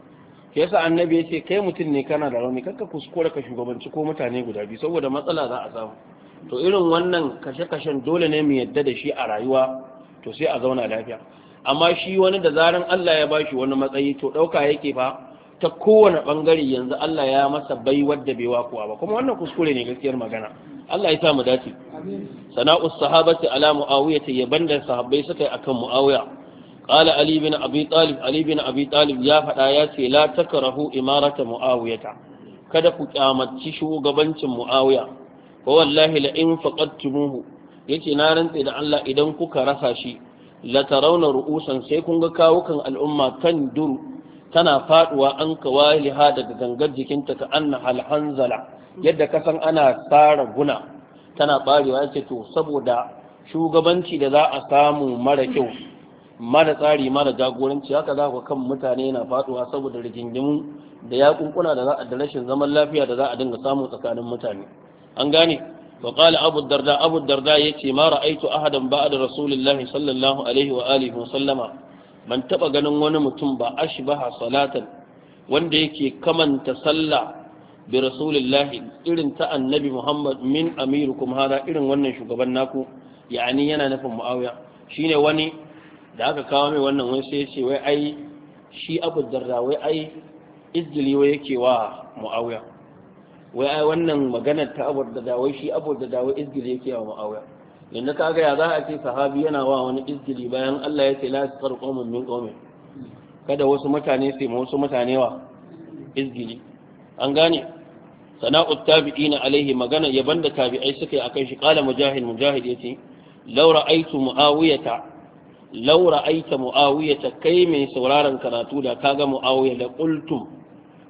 yasa annabi ya ce kai mutum ne kana da rauni kakka kuskure ka shugabanci ko mutane guda biyu saboda matsala za a samu to irin wannan kashe-kashen dole ne mu yadda da shi a rayuwa to sai a zauna lafiya amma shi wani da zaran Allah ya bashi wani matsayi to dauka yake fa ta kowane bangare yanzu Allah ya masa bai wadda bai wakuwa ba kuma wannan kuskure ne gaskiyar magana Allah ya sa mu dace sana'us sahabati ala muawiyah yaban da sahabbai suka yi akan muawiya قال علي بن أبي طالب علي بن أبي طالب يا فدا ياتي لا تكرهوا إمارة معاوية kada ku kyamaci shugabancin Muawiya wa wallahi la in faqadtumuhu yace na rantse da Allah idan kuka rasa shi la tarawna ru'usan sai kun ga kawukan al'umma kan duru tana faduwa an kawaliha daga gangar jikinta ka anna hal hanzala yadda kasan ana tsara guna tana barewa yace to saboda shugabanci da za a samu mara kyau mara tsari mara jagoranci haka za ku kan mutane na faduwa saboda rigingimu da ya kunkuna da za a da rashin zaman lafiya da za a dinga samu tsakanin mutane an gane wa qala abu darda abu darda yace ma ra'aitu ahadan ba'da rasulillahi sallallahu alaihi wa alihi wa sallama ban taba ganin wani mutum ba ashbaha salatan wanda yake kamanta sallah bi rasulillahi irin ta annabi muhammad min amirukum hada irin wannan shugaban naku yani yana nufin muawiya shine wani da aka kawo mai wannan wani sai ce wai ai shi abu darda wai ai izgili wai yake wa muawiya wai ai wannan maganar ta abu darda wai shi abu darda wai izgili yake wa muawiya yanda kaga ya za a ce sahabi yana wa wani izgili bayan Allah ya ce la tasar qaumun min qaumin kada wasu mutane sai wasu mutane wa izgili an gane sana'ut tabi'ina alaihi magana yaban da tabi'ai suka yi akan shi qala mujahid mujahid yace law ra'aytu muawiyata laura aita mu'awiyata kai mai sauraron karatu da kaga mu'awiya da qultum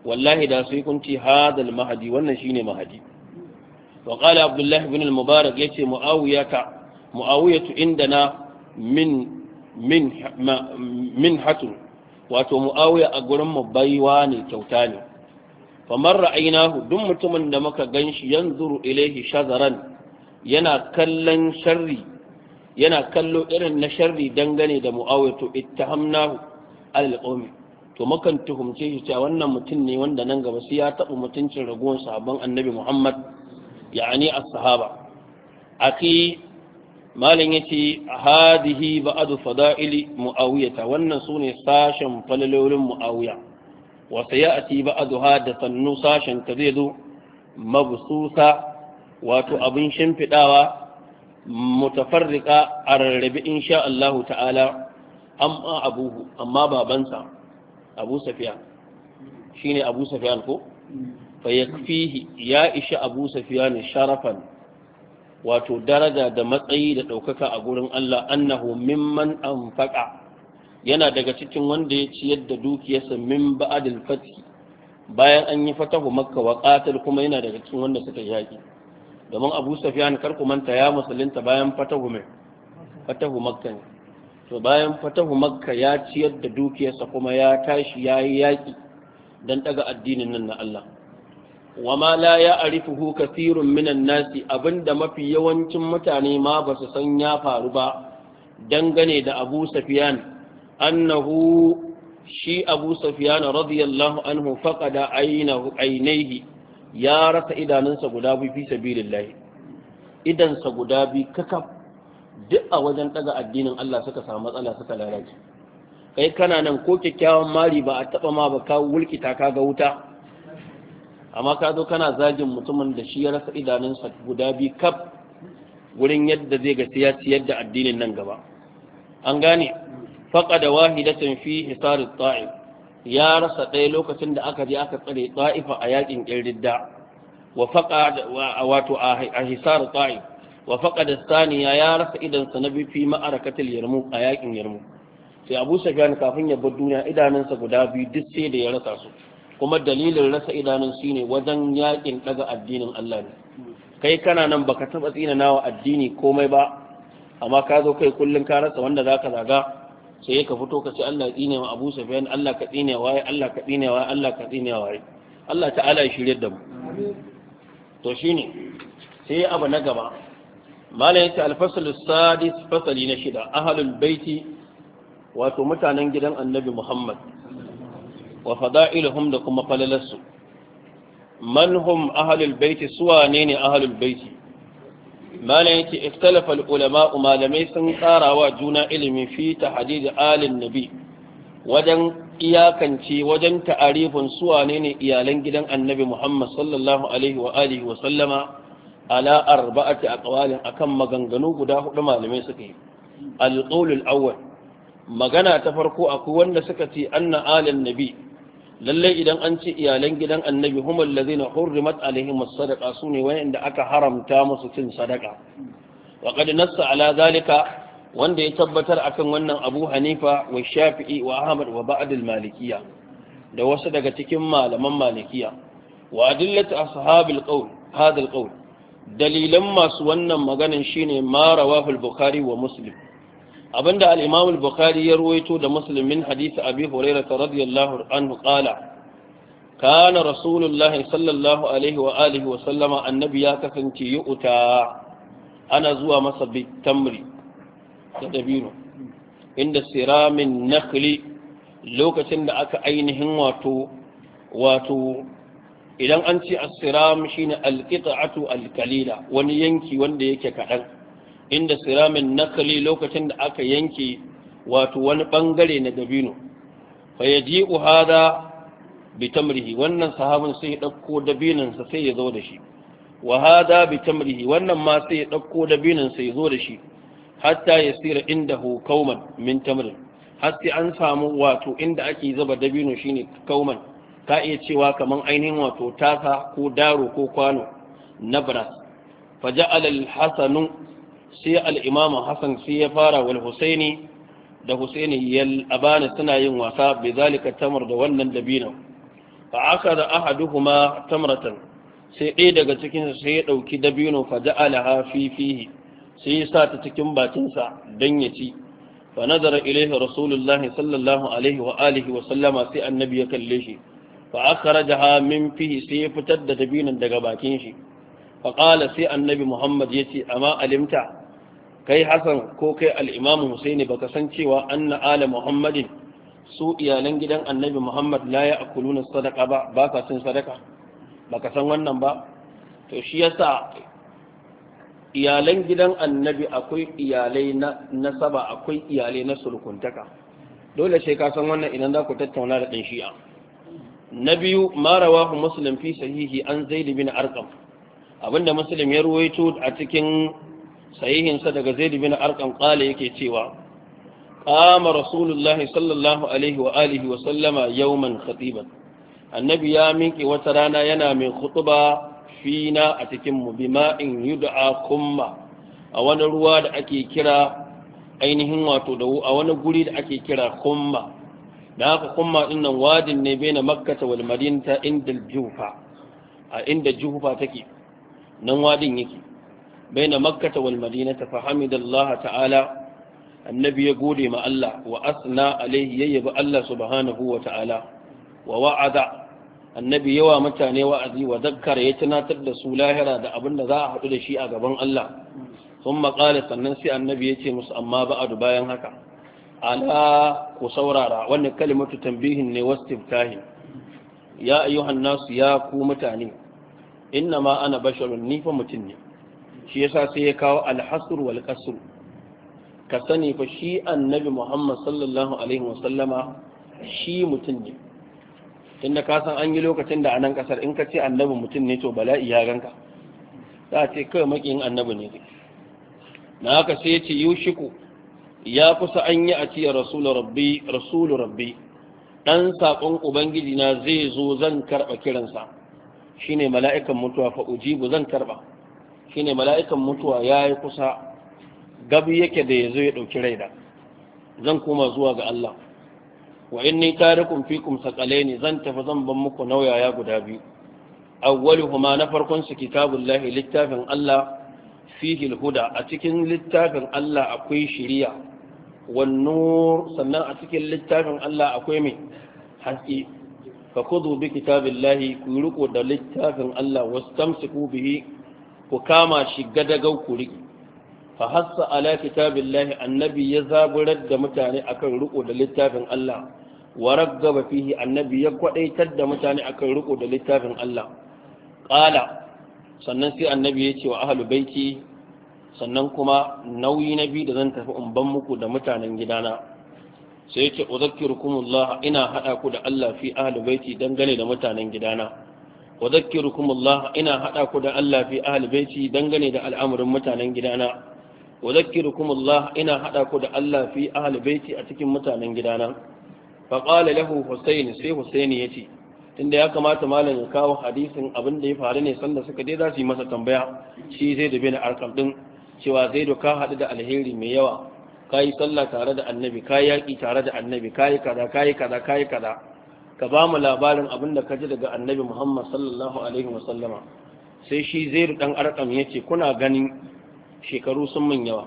wallahi da sai kun ce hadal mahdi wannan shine mahdi wa qala abdullah ibn al-mubarak yace muawiyata muawiyatu indana min min min hatun wato muawiya a gurin mu baiwa ne kyauta ne famar ra'aynahu duk mutumin da muka ganshi yanzuru ilaihi shazaran yana kallon sharri yana kallo irin na sharri dangane da muawiya to ittahamnahu al-qawmi to mukan tuhumce shi cewa wannan mutum ne wanda nan gaba sai ya taɓa mutuncin raguwar sahabban annabi Muhammad ya'ani as-sahaba aki malin yace hadihi ba'du fada'ili muawiyata wannan sune sashen falalolin muawiya wa sayati ba'du hada sannu sashen ta zai zo mabsusa wato abin shimfidawa mutafarriqa a rarrabe insha Allah ta'ala amma abuhu amma babansa abu safiyan shi ne abu safiyan ko fa yakfihi ya ishi abu safiyan sharafan wato daraja da matsayi da ɗaukaka a gurin Allah annahu mimman anfaqa yana daga cikin wanda ya ciyar da dukiyarsa min ba'dil fath bayan an yi fatahu makka wa qatal kuma yana daga cikin wanda suka yaki domin abu safiyan kar ku manta ya musulunta bayan fatahu mai fatahu makka ne to bayan fatahu makka ya ciyar da dukiyarsa kuma ya tashi ya yi yaƙi don ɗaga addinin nan na Allah wa ma la ya arifuhu kasirun minan nasi abinda mafi yawancin mutane ma ba su san ya faru ba dangane da abu safiyan annahu shi abu safiyan radiyallahu anhu faqada aynahu aynayhi ya rasa idanunsa guda biyu fi sabilillah idansa guda biyu kakaf duk a wajen daga addinin Allah suka samu matsala suka lalace kai kana nan ko kyakkyawan mari ba a taba ma ba ka wulkita ka ga wuta amma ka zo kana zagin mutumin da shi ya rasa idanunsa guda biyu kaf wurin yadda zai ga ya ciyar da addinin nan gaba an gane faqada wahidatan fi hisar at-ta'if ya rasa ɗaya lokacin da aka je aka tsare ta'ifa a yakin kirridda wa faqada wato a hisar at-ta'if wa faqada thaniya ya rasa idan sa nabi fi ma'arakatil yarmuk a yakin yarmuk sai Abu Sufyan kafin ya bar duniya idanunsa guda biyu duk sai da ya rasa su kuma dalilin rasa idanun shine wajen yakin daga addinin Allah ne kai kana nan baka taba tsina nawa addini komai ba amma ka zo kai kullun ka rasa wanda zaka zaga sai ka fito ka ce Allah ya tsine wa Abu Sufyan Allah ka tsine waye Allah ka tsine waye Allah ka tsine waye Allah ta'ala ya shirye da mu to shine sai abu na gaba malai yace al-fasl as-sadis fasali na shida ahlul baiti wato mutanen gidan annabi Muhammad wa fada'iluhum da kuma falalarsu man hum ahlul baiti suwa ne ne ahlul baiti malan yake ikhtalafa ulama malamai sun tsarawa juna ilimi fi tahdid alin nabi wajen iyakance wajen ta'arifin suwa ne ne iyalan gidan annabi Muhammad sallallahu alaihi wa alihi wa sallama ala arba'ati aqwalin akan maganganu guda hudu malamai suka yi al-qawl al-awwal magana ta farko akwai wanda suka ce anna alin nabi lalle idan an ce iyalan gidan annabi humul ladina hurrimat alaihim as-sadaqa sune wanda aka haramta musu cin sadaka wa qad nassa ala zalika wanda ya tabbatar akan wannan Abu Hanifa wa Shafi'i wa Ahmad wa ba'd al-Malikiyya da wasu daga cikin malaman Malikiyya wa adillatu ashabil qawl hada al-qawl dalilan masu wannan maganan shine ma rawahu al-Bukhari wa Muslim abinda al-Imam al-Bukhari ya ruwaito da Muslim min hadisi Abi Hurairah radiyallahu anhu qala kana Rasulullahi sallallahu alaihi wa alihi wa sallama annabi ya kasance yu'ta ana zuwa masa bi tamri da dabino inda siramin nakhli lokacin da aka ainihin wato wato idan an ce as-siram shine al-qita'atu al-qalila wani yanki wanda yake kadan inda siramin nakali lokacin da aka yanke wato wani bangare na dabino fa yaji'u hada bi tamrihi wannan sahabin sai ya dauko dabinan sa sai ya zo da shi wa hada bi tamrihi wannan ma sai ya dauko dabinan sa ya zo da shi hatta yasira indahu kauman min tamrin har sai an samu wato inda ake zuba dabino shine kauman ka iya cewa kaman ainihin wato tasa ko daro ko kwano na bras fa ja'ala al-hasanu sai al'imamu Hassan sai ya fara wal Husaini da Husaini yal abana suna yin wasa bai zalika tamar da wannan dabino fa akada ahaduhuma tamratan sai ɗaya daga cikin sai ya ɗauki dabino fa ja'alaha fi fihi sai ya sa ta cikin bakinsa dan ya ci fa nazara ilaihi rasulullahi sallallahu alaihi wa alihi wa sallama sai annabi ya kalle shi fa akhrajaha min fihi sai ya fitar da dabinon daga bakin shi fa qala sai annabi muhammad yace amma alimta kai hasan ko kai al-imam husaini baka san cewa anna ala muhammadin su iyalan gidan annabi muhammad la ya'kuluna sadaqa ba ba ka cin sadaka baka san wannan ba to shi yasa iyalan gidan annabi akwai iyalai na nasaba akwai iyalai na sulkuntaka dole sai ka san wannan idan za ku tattauna da ɗan shi'a na biyu ma rawahu muslim fi sahihi an zaid bin arqam abinda muslim ya ruwaito a cikin sahihinsa daga zaid bin arqam kale yake cewa qama rasulullah sallallahu alaihi wa alihi wa sallama yawman khatiban annabi ya minki wata rana yana mai khutba fina a cikin mu bima'in yud'a kumma a wani ruwa da ake kira ainihin wato da a wani guri da ake kira kumma da haka kumma din nan wadin ne baina makkah wal madinata inda jufa a inda jufa take nan wadin yake baina makkah wal madinata fa hamidallah ta'ala annabi ya gode ma Allah wa asna alaihi yayyabi Allah subhanahu wa ta'ala wa wa'ada annabi yawa mutane wa'azi wa zakkara ya tunatar da su lahira da abin da za a haɗu da shi a gaban Allah sun maƙala sannan sai annabi ya ce musu amma ba'adu bayan haka ala ku saurara wannan kalimatu tambihin ne wasu tiftahin ya ayyuhan nasu ya ku mutane inna ma ana basharun ni fa mutum ne shi yasa sai ya kawo alhasr wal qasr ka sani fa shi annabi Muhammad sallallahu alaihi wasallama shi mutum ne tunda ka san an yi lokacin da a nan kasar in ka ce annabi mutum ne to bala'i ya ganka za a ce kawai makiyin annabi ne na haka sai ya ce yushiku ya kusa an yi a ciye rasulu rabbi rasulu rabbi dan sakon ubangiji na zai zo zan karba kiransa shine mala'ikan mutuwa fa ujibu zan karba shine mala'ikan mutuwa yayi kusa gabi yake da yazo ya dauki raida zan koma zuwa ga Allah wa inni tarikum fikum saqalaini zan tafi zan ban muku nauyaya guda biyu awwaluhuma na farkon su kitabullahi littafin Allah fihi alhuda a cikin littafin Allah akwai shiriya wan nur sannan a cikin littafin Allah akwai mai haske fa khudhu bi kitabillahi ku riko da littafin Allah wastamsiku bihi ku kama shi gadagau ku riki fa hassa ala kitabillahi annabi ya zaburar da mutane akan riko da littafin Allah wa raggaba fihi annabi ya kwadaitar da mutane akan riko da littafin Allah qala sannan sai annabi ya ce wa ahlul baiti sannan kuma nauyi na biyu da zan tafi in ban muku da mutanen gidana sai yace udhakkirukumullah ina hada ku da Allah fi ahlul baiti dangane da mutanen gidana udhakkirukumullah ina hada ku da Allah fi ahlul baiti dangane da al'amuran mutanen gidana udhakkirukumullah ina hada ku da Allah fi ahlul baiti a cikin mutanen gidana faƙala lahu Husaini sai Husaini ya ce tunda ya kamata malam ya kawo hadisin abin da ya faru ne sanda suka dai za su yi masa tambaya shi zai da bin arkam din cewa zai doka haɗu da alheri mai yawa kayi sallah tare da annabi kayi yaƙi tare da annabi kayi kaza kayi kaza kayi kaza ka ba mu labarin abin da ka ji daga annabi Muhammad sallallahu alaihi wa sallama sai shi zai dan arkam ya ce kuna ganin shekaru sun min yawa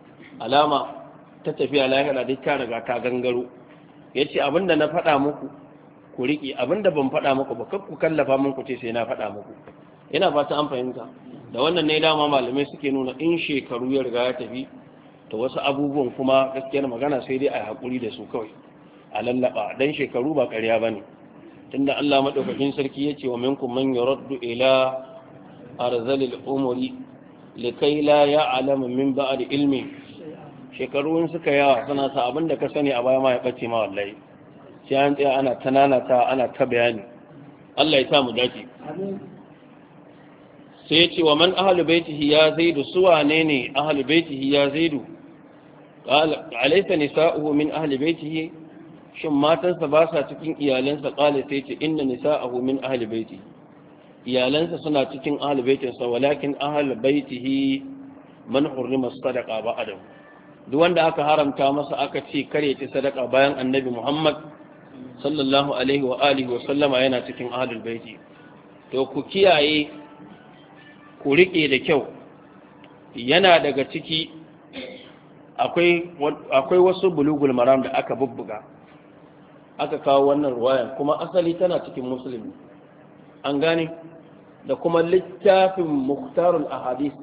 alama ta tafiya lahira dai ta riga ta gangaro ya ce abinda na faɗa muku ku riƙe abinda ban faɗa muku ba ku kallafa mun ku ce sai na faɗa muku ina fata an fahimta da wannan ne dama malamai suke nuna in shekaru ya riga ya tafi to wasu abubuwan kuma gaskiyar magana sai dai a haƙuri da su kawai a lallaba dan shekaru ba ƙarya bane tunda Allah madaukakin sarki ya ce wa minkum man yuraddu ila arzalil umuri likai la ya'lamu min ba'd ilmi shekaru suka yawa suna sa abin da ka sani a baya ma ya ɓace ma wallahi sai an tsaya ana ta nanata ana ta bayani Allah ya sa mu dace sai ya ce wa man ahlu baitihi ya zaidu su wane ne ahlu baitihi ya zaidu qala alaysa nisa'uhu min ahli baitihi shin matansa ba sa cikin iyalansa qala sai ce inna nisa'uhu min ahli baitihi iyalansa suna cikin ahli baitinsa walakin ahlu baitihi man hurrima sadaqa ba'dahu duk wanda aka haramta masa aka ce kare ci sadaka bayan annabi Muhammad sallallahu alaihi wa alihi wa sallama yana cikin ahlul baiti. To ku kiyaye, ku rike da kyau, yana daga ciki akwai akwai wasu bulugul maram da aka bubbuga aka kawo wannan ruwayan, kuma asali tana cikin musulmi an gane, da kuma littafin muhtarul ahadith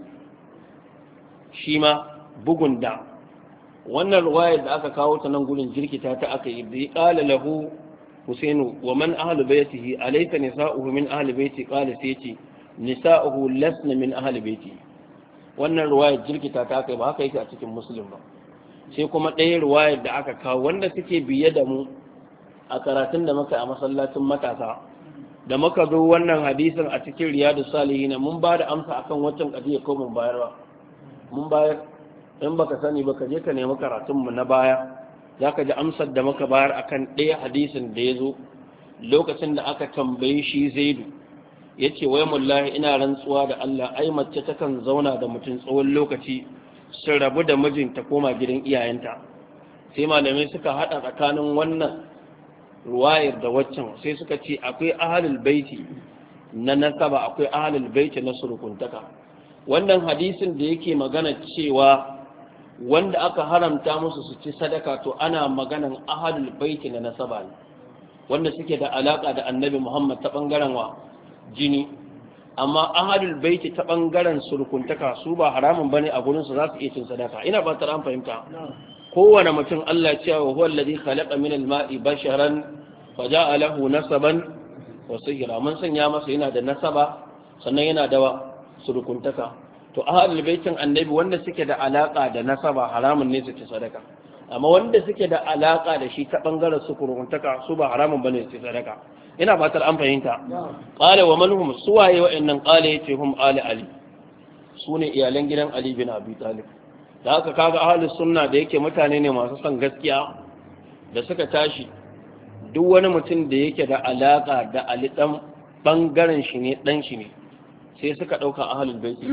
shi ma bugun da wannan ruwayar da aka kawo ta nan gurin jirkita ta aka yi bi qala lahu husainu wa man ahlu baytihi alayka nisa'uhu min ahli bayti qala sayti nisa'uhu lasna min ahli bayti. Wannan ruwayar jirkita ta aka yi, ba haka yake a cikin muslim ba. Sai kuma ɗaya ruwayar da aka kawo wanda suke biye da mu a karatun da muka a masallacin matasa, da muka zo wannan hadisin a cikin riyadus salihin mun ba da amsa akan waccan kadiya ko mun bayar ba, mun bayar. In baka sani ba ka je ka nemi karatunmu na baya, za ka ji amsar da muka bayar akan ɗaya hadisin da ya zo lokacin da aka tambaye shi zaidu ya ce wai mullahi ina rantsuwa da Allah, ai mace takan zauna da mutum tsawon lokaci sun rabu da mijinta koma gidan iyayenta. Sai malamai suka haɗa tsakanin wannan ruwayar da waccan, sai suka ce akwai ahlul baiti na nasaba, akwai ahlul baiti na surukuntaka. Wannan hadisin da yake magana cewa wanda aka haramta musu su ci sadaka, to ana maganan ahlul baiti na nasaba ne, wanda suke da alaka da annabi Muhammad ta bangaren wa jini. Amma ahlul baiti ta bangaren surukuntaka su ba haramun bane a gurin su, za su iya cin sadaka. Ina ba ta ran fahimta. Kowane mutum Allah ya ce wa huwa alladhi khalaqa min al-ma'i basharan fa ja'a lahu nasaban wa sihra. Mun sanya masa yana da nasaba sannan yana da surukuntaka. To ahlul baitin annabi wanda suke da alaka da nasaba haramun ne su ci sadaka, amma wanda suke da alaka da shi ta bangaren surukuntaka su ba haramun bane su ci sadaka. Ina fatar an fahimta. Qala wa man hum suwaye wa'annan, qala yace hum ali ali, sune iyalan gidan Ali bin Abi Talib. Da haka kaga ahlus sunna da yake mutane ne masu son gaskiya, da suka tashi duk wani mutum da yake da alaka da Ali dan bangaren shi ne, dan shi ne, sai suka dauka ahlul baiti.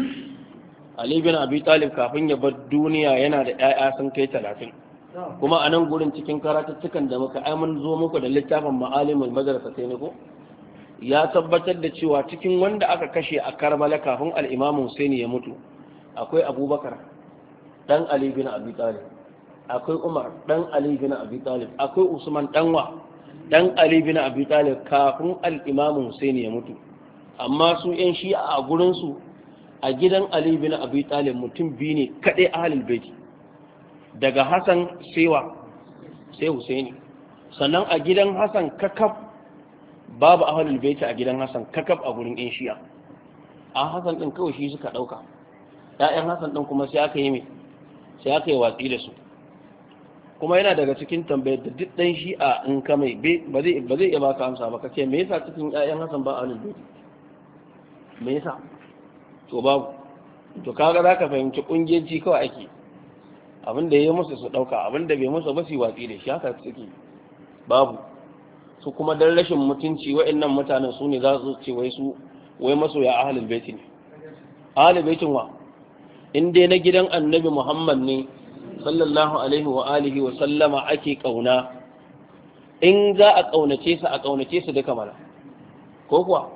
Ali bin Abi Talib kafin ya bar duniya yana da ƴaƴa sun kai talatin. Kuma a nan gurin cikin karatuttukan da muka ai mun zo muku da littafin Ma'alimul Madrasa sai ne ko ya tabbatar da cewa cikin wanda aka kashe a Karbala kafin al-Imam Husaini ya mutu akwai Abubakar dan Ali bin Abi Talib, akwai Umar dan Ali bin Abi Talib, akwai Usman danwa dan Ali bin Abi Talib kafin al-Imam Husaini ya mutu. Amma su ƴan Shi'a a gurin su a gidan Ali bin Abi Talib mutum biyu ne kaɗai ahlul baiti, daga Hassan sewa sai Husaini. Sannan a gidan Hassan kakaf babu ahlul baiti, a gidan Hassan kakaf a gurin ƴan Shi'a. A Hassan din kawai shi suka ɗauka, ƴaƴan Hassan din kuma sai aka yi mai sai aka yi watsi da su. Kuma yana daga cikin tambayar da duk ɗan Shi'a in ka mai ba zai ba zai iya baka amsa ba, kace me yasa cikin ƴaƴan Hassan ba ahlul baiti, me yasa? To babu. To kaga zaka fahimci kungiyanci kawai ake, abinda yayi musu su dauka, abinda bai musu ba su watsi da shi, haka suke. Babu. Su kuma dan rashin mutunci wa'annan mutanen su ne za su ce wai su wai masoya ahlul baiti ne. Ahlul baitin wa in dai na gidan Annabi Muhammad ne sallallahu alaihi wa alihi wa sallama ake kauna, in za a kaunace su a kaunace su duka mana, ko kuwa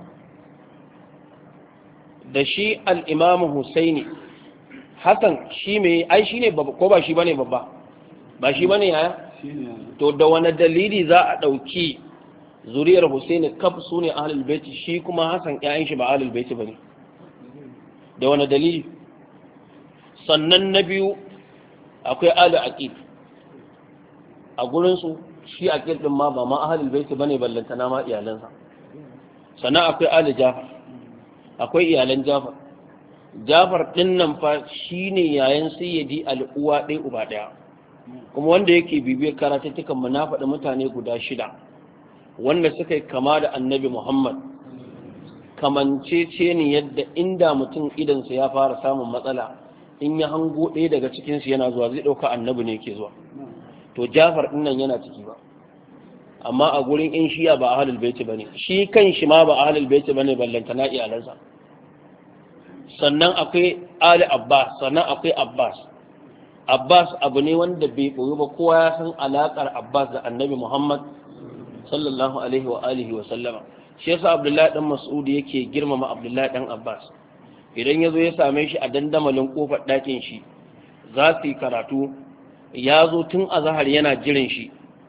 da shi al'imamu Husaini, Hassan shi mai ai shi ne ko ba shi ba ne babba, ba shi ba ne yaya? To da wani dalili za a ɗauki zuriyar Husaini kaf su ne ahlul baiti, shi kuma Hassan ‘ya'yan shi ba ahlul baiti ba ne, da wani dalili? Sannan na biyu akwai alu aqil, a gurinsu shi aqil ɗin ma ba ma ahlul baiti ba ne ballantana ma iyalansa. Sannan akwai alu Jafar, akwai iyalan Jafar. Jafar ɗin nan fa shi ne yayan sayyidi al'uwa ɗaya uba ɗaya, kuma wanda yake bibiyar karatattukan mu na faɗi mutane guda shida wanda suka yi kama da annabi Muhammad, kamancece ne yadda inda mutum idansa ya fara samun matsala in ya hango ɗaya daga cikinsu yana zuwa zai ɗauka annabi ne ke zuwa. To Jafar ɗin nan yana ciki ba, amma a gurin in shiya ba ahlul baiti bane, shi kan shi ma ba ahlul baiti bane ballanta na iyalansa. Sannan akwai Ali Abbas, sannan akwai Abbas. Abbas abu ne wanda bai boye ba, kowa ya san alakar Abbas da Annabi Muhammad sallallahu alaihi wa alihi wa sallama. Shi yasa Abdullahi dan Mas'ud yake girmama Abdullahi dan Abbas. Idan yazo ya same shi a dandamalin kofar ɗakin shi za su yi karatu, ya zo tun azhar yana jiran shi,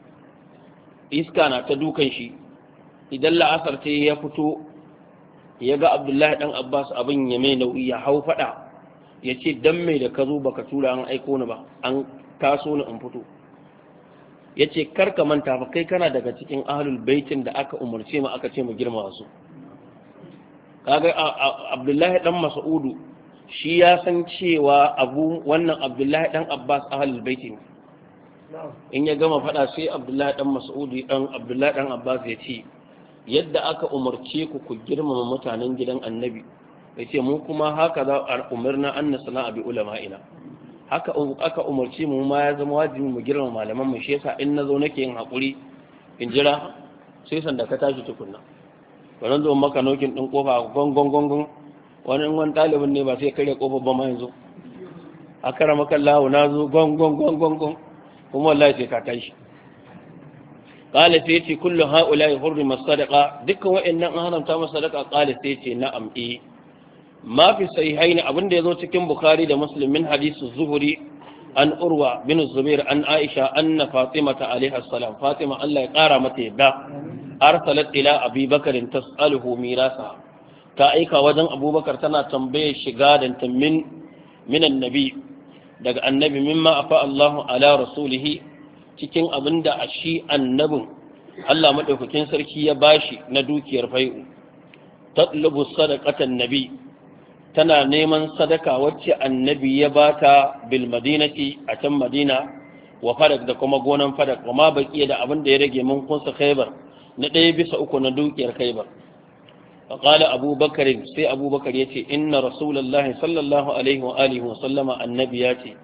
iska na ta dukan shi, idan la'asar ta ya fito ya ga Abdullahi dan Abbas abin ya mai nauyi ya hau fada ya ce dan mai da ka zo baka tura an aiko ni ba, an taso ni in fito. Ya ce karka manta ba kai kana daga cikin ahlul baitin da aka umarce mu aka ce mu girma su. Kaga Abdullahi dan Mas'udu shi ya san cewa abu wannan Abdullahi dan Abbas ahlul baitin. In ya gama fada sai Abdullahi dan Mas'udu dan Abdullahi dan Abbas ya ce yadda aka umarce ku ku girmama mutanen gidan Annabi, ya ce mu kuma haka za a umarna an nasana bi ulama'ina, haka aka umarci mu ma ya zama wajibi mu girma malaman mu. Shi yasa in nazo nake yin hakuri in jira sai sanda ka tashi tukunna, wannan zo maka nokin din kofa gongon gongon, wani wani dalibin ne ba sai kare kofa ba ma yanzu akara maka Allah nazo gongon gongon gon kuma wallahi sai ka tashi. qala sai ce kullu haula'i hurrima sadaqa, dukkan wa'annan an haramta masa sadaqa. qala sai ce na'am eh ma fi sahihaini, abinda yazo cikin Bukhari da Muslim min hadisi Zuhri an Urwa bin Zubair an Aisha anna Fatimata alaiha salam, Fatima Allah ya kara mata yadda, arsalat ila Abi Bakr tas'aluhu mirasa, ta aika wajen Abubakar tana tambaye shiga da min min annabi daga annabi, mimma afa Allahu ala rasulihi, cikin abinda a shi annabin Allah madaukakin sarki ya bashi na dukiyar fai'u. tatlubu sadaqatan nabi, tana neman sadaka wacce annabi ya bata bil madinati a can Madina, wa fadak da kuma gonan fadak, kuma baki da abin da ya rage mun kunsa Khaibar na ɗaya bisa uku na dukiyar Khaibar. fa qala Abu Bakar, sai Abu Bakar yace inna rasulullahi sallallahu alaihi wa alihi wa sallama, annabi yace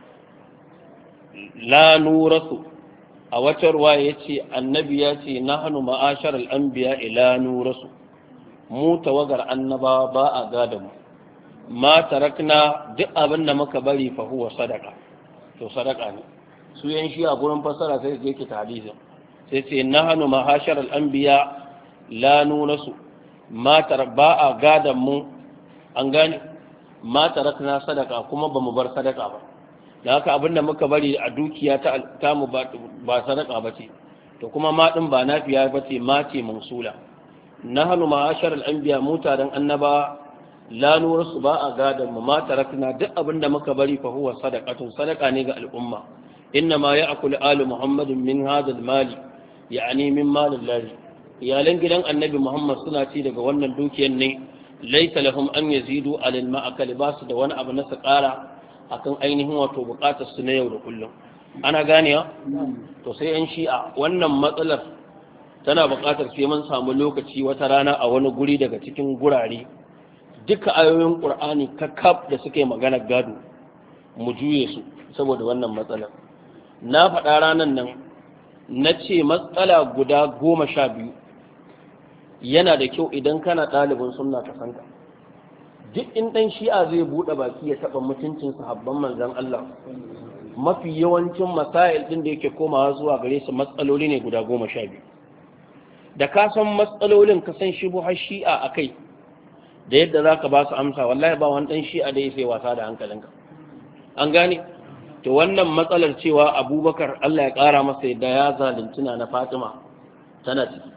la nurasu, a wata ruwaya yace annabi yace nahnu ma'asharal anbiya ila nurasu, mu tawagar annaba ba a gada mu, ma tarakna duk abin da muka bari fa huwa sadaka, to sadaka ne. Su yan shi a gurin fasara sai yake ta hadisin sai ce nahnu ma'asharal anbiya la nurasu, ma tar ba a gada mu, an gane, ma tarakna sadaka, kuma ba mu bar sadaka ba. Da haka abinda muka bari a dukiya ta tamu ba sadaka ba ce, to kuma ma din ba nafiya ba ce, ma ce mausula. nahnu ma'ashar al-anbiya, mutanen annaba la nurasu, ba a gadan mu, ma tarakna duk abinda muka bari fa huwa sadaqatun, sadaka ne ga al'umma. inna ma ya'kulu alu muhammadin min hadha al-mali, ya'ni min malillahi, iyalan gidan annabi Muhammad suna ci daga wannan dukiyar ne, laysa lahum an yazidu alal ma'akali, ba su da wani abu na su kara akan ainihin wato bukatar su na yau da kullum. Ana ganewa? To sai yan shi'a wannan matsalar tana bukatar sai mun samu lokaci wata rana a wani guri daga cikin gurare duka ayoyin Qur'ani kakkab da suke magana gado mu juye su saboda wannan matsalar. Na faɗa ranan nan na ce matsala guda goma sha biyu yana da kyau idan kana ɗalibin sunna ka sanka. Duk in ɗan shi'a zai buɗe baki ya taɓa mutuncin sahabban manzon Allah, mafi yawancin masail ɗin da yake komawa zuwa gare su matsaloli ne guda goma sha biyu. Da ka san matsalolin ka san shubuhar shi'a a kai da yadda za ka ba su amsa, wallahi ba wani ɗan shi'a da ya sai wasa da hankalinka. An gane? To wannan matsalar cewa Abubakar Allah ya ƙara masa yadda ya zalunci na Fatima tana ciki.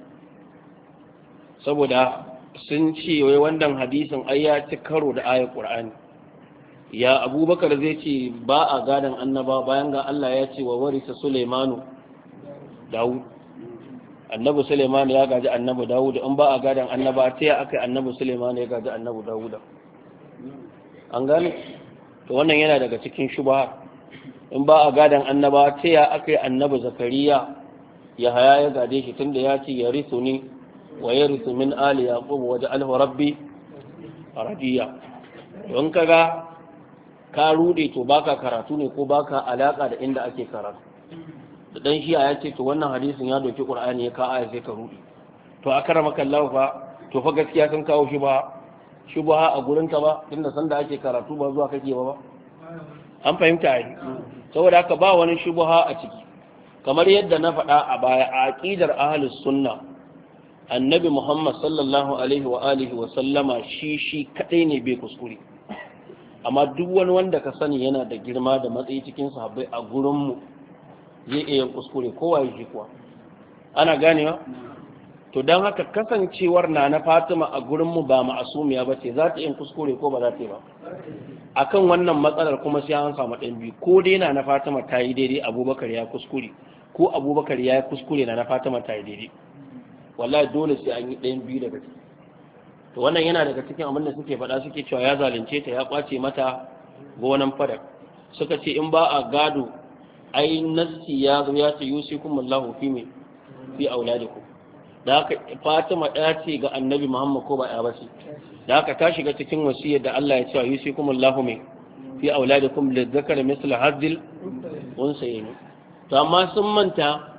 Saboda sun ce wai wannan hadisin ai ya ci karo da ayar Qur'ani. Ya Abubakar zai ce ba a gadan annaba bayan ga Allah ya ce wa warisa Sulaimanu Dawud. Annabi Sulaiman ya gaji annabi Dawud, in ba a gadan annaba ta ya akai annabi Sulaiman ya gaji annabi Dawud. An gane? To wannan yana daga cikin shubha. In ba a gadan annaba ta ya akai annabi Zakariya ya haya ya gade shi, tunda ya ce yarisuni wa yarithu min ali yaqub waj'alhu rabbi radiya. Don kaga ka rude to baka karatu ne ko baka alaka da inda ake karatu. Da dan shi ya ce to wannan hadisin ya doki Qur'ani ya ka aya sai ka rude. To akramaka Allah fa to fa gaskiya kan kawo shi ba shubha a gurin ka ba, tunda sanda ake karatu ba zuwa kake ba ba. An fahimta ai. Saboda haka ba wani shubha a ciki. kamar yadda na faɗa a baya a aqidar ahlus sunna annabi Muhammad sallallahu alaihi wa alihi wa sallama shi shi kadai ne bai kuskure amma duk wani wanda ka sani yana da girma da matsayi cikin sahabbai a gurin mu zai iya kuskure kowa yake kuwa ana ganewa to dan haka kasancewar na na Fatima a gurin mu ba ma'asumiya bace za ta yin kuskure ko ba za ta yi ba akan wannan matsalar kuma sai an samu ɗan biyu ko dai na na Fatima ta yi daidai Abubakar ya kuskure ko Abubakar ya yi kuskure na na Fatima ta yi daidai wallahi dole sai an yi ɗayan biyu daga ciki to wannan yana daga cikin abin da suke faɗa suke cewa ya zalunce ta ya kwace mata gonan fadak suka ce in ba a gado ai nassi ya zo ya ce yusikum Allahu fi me fi auladikum da haka Fatima ɗaya ce ga Annabi Muhammad ko ba ya bace da haka ta shiga cikin wasiyar da Allah ya ce yusikum Allahu me fi auladikum lidzakari mislu hadzil unsayayn to amma sun manta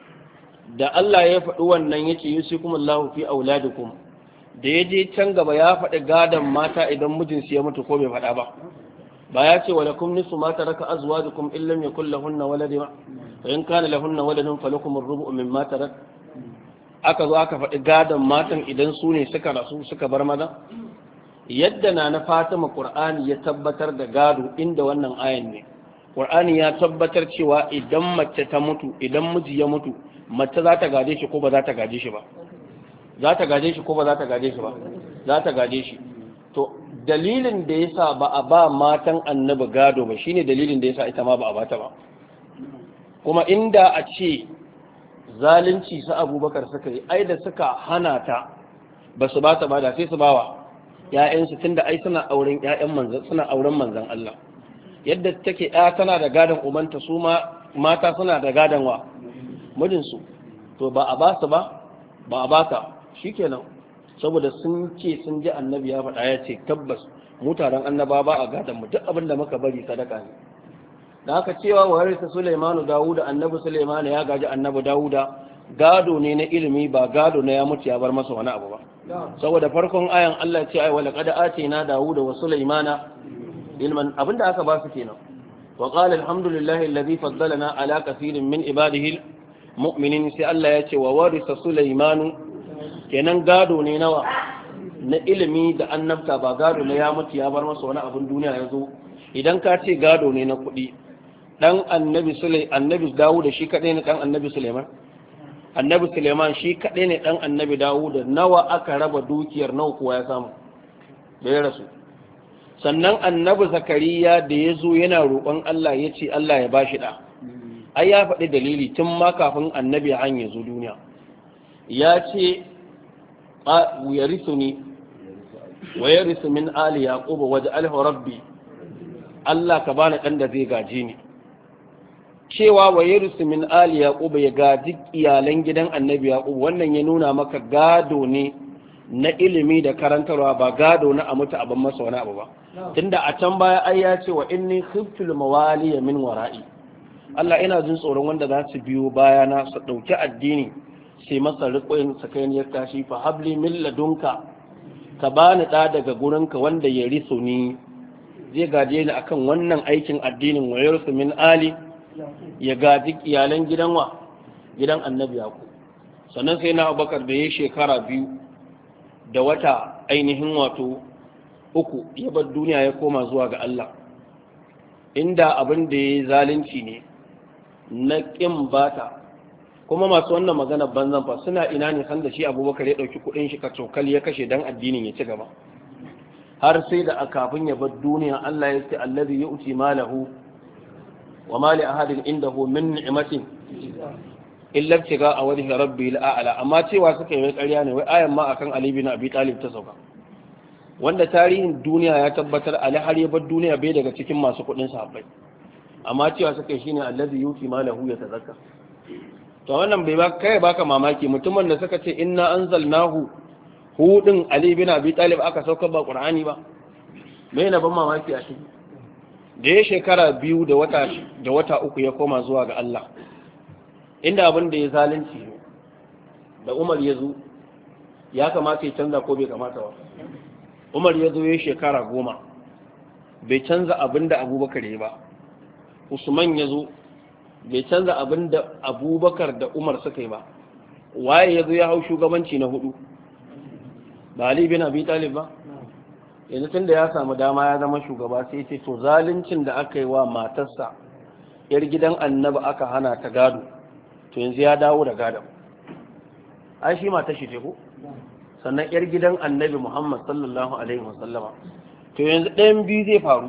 da Allah ya faɗi wannan yace yusikum Allahu fi auladikum da yaje can gaba ya faɗi gadan mata idan mijinsu ya mutu ko bai faɗa ba ba ya ce walakum nisu ma taraka azwajukum in lam yakul lahunna waladun fa in kana lahunna waladun falakum ar-rubu' mimma tarak aka zo aka faɗi gadan matan idan su ne suka rasu suka bar maza yadda na na Fatima Qur'ani ya tabbatar da gado inda wannan ayan ne Qur'ani ya tabbatar cewa idan mace ta mutu idan miji ya mutu mace za ta gade shi ko ba za ta gade shi ba za ta gade shi ko ba za ta gade shi ba za ta gade shi to dalilin da yasa ba a ba matan annabi gado ba shine dalilin da yasa ita ma ba a bata ba kuma inda a ce zalunci su Abubakar suka yi ai da suka hana ta ba su bata ba da sai su bawa ƴaƴansu tunda ai suna auren ƴaƴan manzon suna auren manzon Allah yadda take ɗaya tana da gadon ubanta su ma mata suna da gadon wa mijinsu to ba a ba su ba ba a baka shikenan saboda sun ce sun ji annabi ya faɗa ya ce tabbas mu taron annaba ba a gadan mu duk abin da muka bari sadaka ne da haka cewa wa harisa Sulaimanu Dawuda annabi Sulaimanu ya gaji annabi Dawuda gado ne na ilimi ba gado na ya mutu ya bar masa wani abu ba saboda farkon ayan Allah ya ce ai wala qad atina Dawuda wa Sulaimana ilman abinda aka ba su kenan wa qala alhamdulillahi alladhi faddalana ala kathirin min ibadihi mu'minin sai Allah ya ce wa warisa Sulaimanu kenan gado ne nawa na ilimi da annabta ba gado ne ya mutu ya bar masa wani abin duniya ya zo idan ka ce gado ne na kuɗi dan annabi Sulai annabi Dawud shi kadai ne dan annabi Sulaiman annabi Sulaiman shi kadai ne dan annabi Dawud nawa aka raba dukiyar nawa kuwa ya samu da ya rasu sannan annabi Zakariya da ya zo yana roƙon Allah ya ce Allah ya bashi da ai ya faɗi dalili tun ma kafin annabi han ya zo duniya ya ce ya risu ni wa ya risu min ali yaquba waj'alhu rabbi Allah ka bani dan da zai gaje ni cewa wa ya risu min ali yaquba ya gaji iyalan gidan annabi yaqub wannan ya nuna maka gado ne na ilimi da karantarwa ba gado na a mutu abin masa wani abu ba tunda a can baya ai ya ce wa inni khiftul mawaliya min wara'i Allah ina jin tsoron wanda za su biyo bayana su ɗauki addini sai masa riƙoyin sakainiyar tashi fa habli min ladunka ka bani ɗa daga gurinka wanda ya riso ni zai gaje ni akan wannan aikin addinin wa yarsu min ali ya gaji iyalan gidan wa gidan annabi yaqub sannan sai na Abubakar da ya shekara biyu da wata ainihin wato uku ya bar duniya ya koma zuwa ga Allah inda abin da ya zalunci ne na ƙin bata kuma masu wannan magana banzan fa suna ina ne sanda shi Abubakar ya ɗauki kuɗin shi kacokal ya kashe dan addinin ya ci gaba har sai da a kafin ya bar duniya Allah ya ce allazi yu'ti malahu wa ma li ahadin indahu min ni'matin illa ibtiga a wajhi rabbil a'la amma cewa suka yi ƙarya ne wai ayan ma akan Ali bin Abi Talib ta sauka wanda tarihin duniya ya tabbatar Ali har ya bar duniya bai daga cikin masu kuɗin sahabbai amma cewa suka shine allazi yuti malahu ya tazakka to wannan bai ba kai baka mamaki mutumin da suka ce inna anzalnahu hudin Ali bin Abi Talib aka sauka ba Qur'ani ba me na ban mamaki a shi da ya shekara biyu da wata da wata uku ya koma zuwa ga Allah inda abin da ya zalunci ne da Umar ya zo ya kamata ya canza ko bai kamata ba Umar ya zo ya shekara goma bai canza abin da Abubakar ya ba Usman ya zo bai canza abin da abubakar da umar suka yi ba. Waye ya zo ya hau shugabanci na hudu? ba Ali bin Abi Talib ba? yanzu tun da ya samu dama ya zama shugaba sai ce to zaluncin da aka yi wa matarsa yar gidan annabi aka hana ta gado, to yanzu ya dawo da gadon. ai shi matar shi ce ko, sannan yar gidan annabi Muhammad sallallahu alaihi wasallama. to yanzu ɗayan biyu zai faru,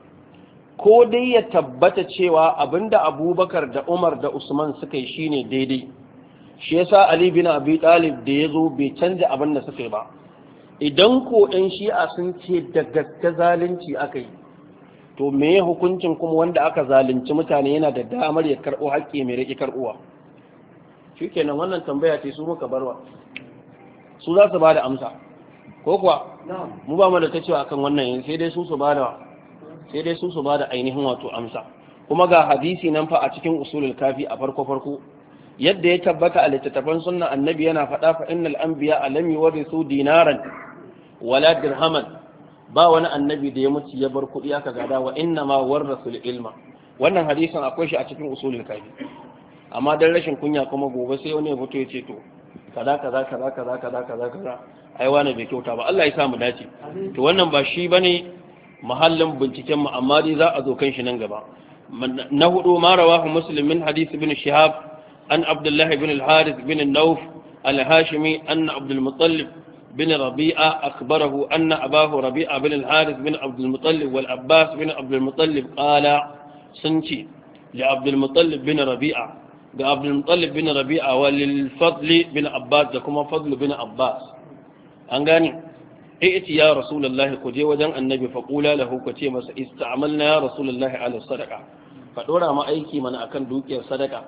ko dai ya tabbata cewa abinda Abubakar da Umar da Usman suka yi shine daidai, shi yasa Ali bin Abi Talib da ya zo bai canja abin da suka yi ba. idan ko ɗan shi'a sun ce da gaske zalunci aka yi, to me hukuncin kuma wanda aka zalunci mutane yana da damar ya karɓo haƙƙi mai riƙe karɓuwa? shi kenan wannan tambaya ce su muka barwa, su za su ba da amsa ko kuwa mu ba mu da ta cewa akan wannan yin sai dai su su ba da sai dai su su ba da ainihin wato amsa. kuma ga hadisi nan fa a cikin usulul kafi a farko farko yadda ya tabbata a littattafan sunna annabi yana faɗa fa innal anbiya lam yuwarrisu dinaran wala dirhaman, ba wani annabi da ya mutu ya bar kuɗi aka gada, wa inna ma warrasul ilma. wannan hadisin akwai shi a cikin usulul kafi, amma dan rashin kunya kuma gobe sai wani ya fito ya ce to kaza kaza kaza kaza kaza kaza kaza ai wani bai kyauta ba. Allah ya sa mu dace. to wannan ba shi bane mahallin binciken mu, amma dai za a zo kan shi nan gaba. na hudu ma rawahu muslim min hadith ibn shihab an abdullah ibn al-harith ibn an-nawf al-hashimi anna abdul muttalib بن ربيعة أخبره أن أباه ربيعة بن الحارث بن عبد المطلب والعباس بن عبد المطلب قال سنتي لعبد المطلب بن ربيعة عبد المطلب بن ربيعة وللفضل بن عباس لكما فضل بن عباس أنغاني ائتي يا رسول الله كجي وجن النبي فقولا له كتي مس استعملنا يا رسول الله على الصدقة فدورا ما أيكي من أكن دوكي الصدقة